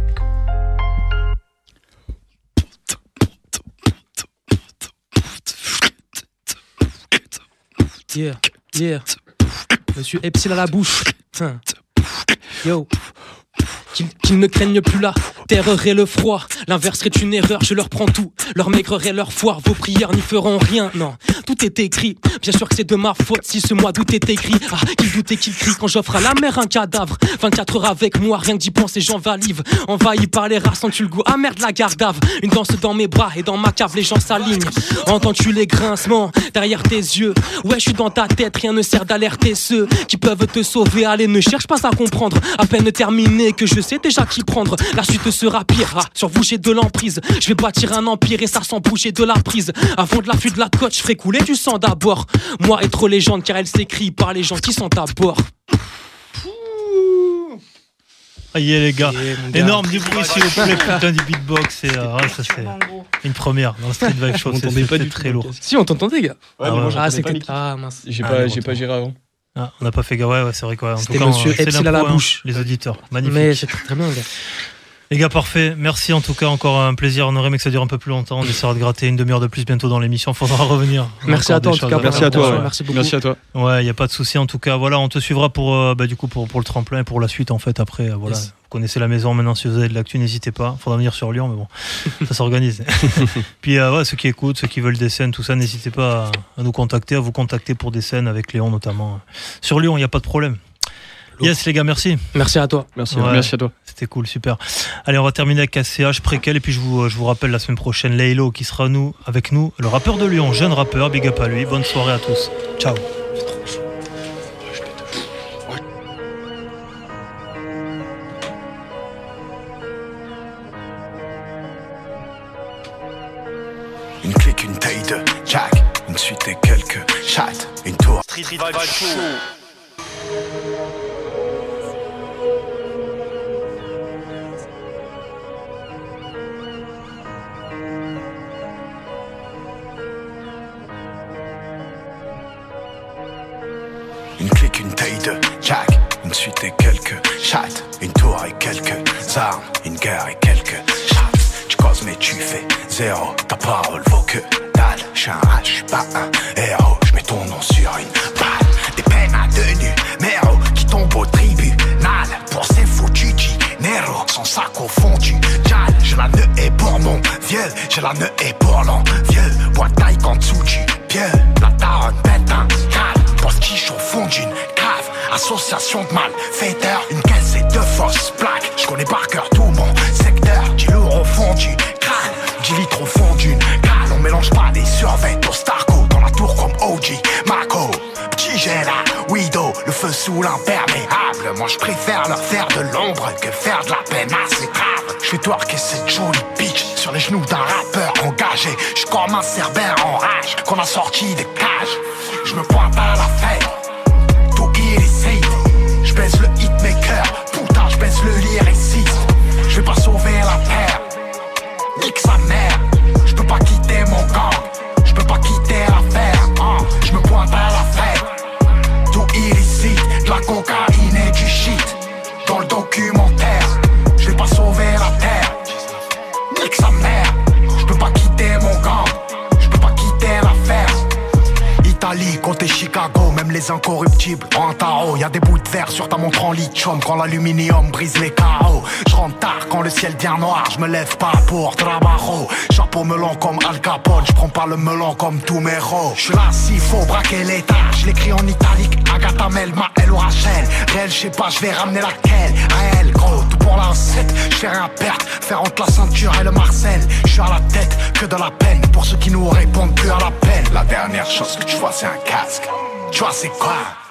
Yeah. Monsieur Epsil à la bouche. Yo. Qu'ils ne craignent plus la terreur et le froid. L'inverse serait une erreur, je leur prends tout. Leur maigreur et leur foire, vos prières n'y feront rien. Non, tout est écrit, bien sûr que c'est de ma faute si ce mois d'août est écrit. Ah, qu'il doute et qu'il crie quand j'offre à la mer un cadavre. 24 heures avec moi, rien que d'y penser j'en valive. Envahi par les rats, sens-tu le goût amer de la gardave. Une danse dans mes bras et dans ma cave les gens s'alignent. Entends-tu les grincements derrière tes yeux? Ouais, je suis dans ta tête, rien ne sert d'alerter ceux qui peuvent te sauver. Allez, ne cherche pas à comprendre, à peine terminé que je sais déjà qui prendre. La suite sera pire, sur vous j'ai de l'emprise. Je vais bâtir un empire et ça sans bouger de la prise. Avant de l'affût de la côte, je ferai couler du sang d'abord. Moi être légende car elle s'écrit par les gens qui sont à bord. Aïe les gars, énorme du bruit s'il vous plaît, putain du beatbox, et ça c'est une première dans le Street Vibe Show, c'est très lourd. Si on t'entendait gars. Ouais, mais moi c'est pas. Ah mince. J'ai pas géré avant. Ah, on n'a pas fait gaffe, ouais c'est vrai quoi. En C'était tout cas, monsieur c'est Epsil à la l'impro, bouche. Les auditeurs, magnifique. Mais c'est très bien gars. Les gars, parfait. Merci en tout cas, encore un plaisir. On aurait aimé que ça dure un peu plus longtemps. On essaiera de gratter une demi-heure de plus bientôt dans l'émission. Faudra revenir. Merci à toi en tout cas. Merci à toi. Ouais. Merci beaucoup. Merci à toi. Ouais, y a pas de souci. En tout cas, voilà, on te suivra pour du coup pour le tremplin et pour la suite en fait. Après, voilà, Yes. Vous connaissez la maison maintenant. Si vous avez de l'actu, n'hésitez pas. Faudra venir sur Lyon, mais bon, ça s'organise. Puis ouais, ceux qui écoutent, ceux qui veulent des scènes, tout ça, n'hésitez pas à nous contacter, à vous contacter pour des scènes avec Léon notamment. Sur Lyon, il y a pas de problème. Yes les gars, merci. Merci à toi. Merci. Ouais. Merci à toi. C'était cool, super. Allez, on va terminer avec ACH, Préquel, et puis je vous rappelle la semaine prochaine, Laylo qui sera avec nous, le rappeur de Lyon, jeune rappeur, big up à lui. Bonne soirée à tous. Ciao. Une clique, une taille de Jack, une suite et quelques chattes, une tour. Street Vibe Show. Une clique, une taille de Jack, une suite et quelques chattes, une tour et quelques armes, une guerre et quelques chattes. Tu causes mais tu fais zéro, ta parole vaut que dalle. J'suis un rat, j'suis pas un héros, j'mets ton nom sur une balle. Des peines à deux numéros qui tombent au tribunal pour ces foutus Nero, son sac au fond du dial. J'ai la nœud et pour mon vieux, j'ai la nœud et pour l'envieux. Bois taille qu'en dessous du pied, la daronne pète un câble. Poste quiche au fond d'une cave, association de malfaiteurs, une caisse et deux fausses plaques. J'connais par cœur tout mon secteur, 10 lourds au fond du crâne, 10 litres au fond d'une cale. On mélange pas les survêtements au Starco, dans la tour comme OG, Mako. Petit j'ai la Widow, le feu sous l'imperméable. Moi je préfère leur faire de l'ombre que faire de la peine assez grave. Je fais twerker cette jolie bitch sur les genoux d'un rappeur engagé. Je suis comme un cerbère en rage qu'on a sorti des cages. Je me pointe à la fête, tout illicite. Je baisse le hitmaker, putain je baisse le lyriciste. Je vais pas sauver la terre, nique sa mère. Je peux pas quitter mon gang, je peux pas quitter l'affaire. Je me pointe à la fête, tout illicite. De la cocaïne et du shit dans le documentaire. Je vais pas sauver la terre, nique sa mère. Je peux pas quitter mon gang, je peux pas quitter l'affaire. Italie, côté Chicago, même les incorruptibles en tarot. Y'a des bouts de verre sur ta montre en lithium quand l'aluminium brise les carreaux. Je rentre tard quand le ciel devient noir, je me lève pas pour trabajo. Chapeau melon comme Al Capone, je prends pas le melon comme tous mes héros. Je suis là s'il faut braquer l'état, je l'écris en italique. Agatha, Melma, elle ou Rachel. Réel, je sais pas, je vais ramener laquelle. Réel, gros, tout pour la recette. Je fais rien perdre, faire entre la ceinture et le Marcel. Je suis à la tête, que de la peine pour ceux qui nous répondent plus à la peine. La dernière chose que tu vois c'est un casque, tu vois c'est quoi?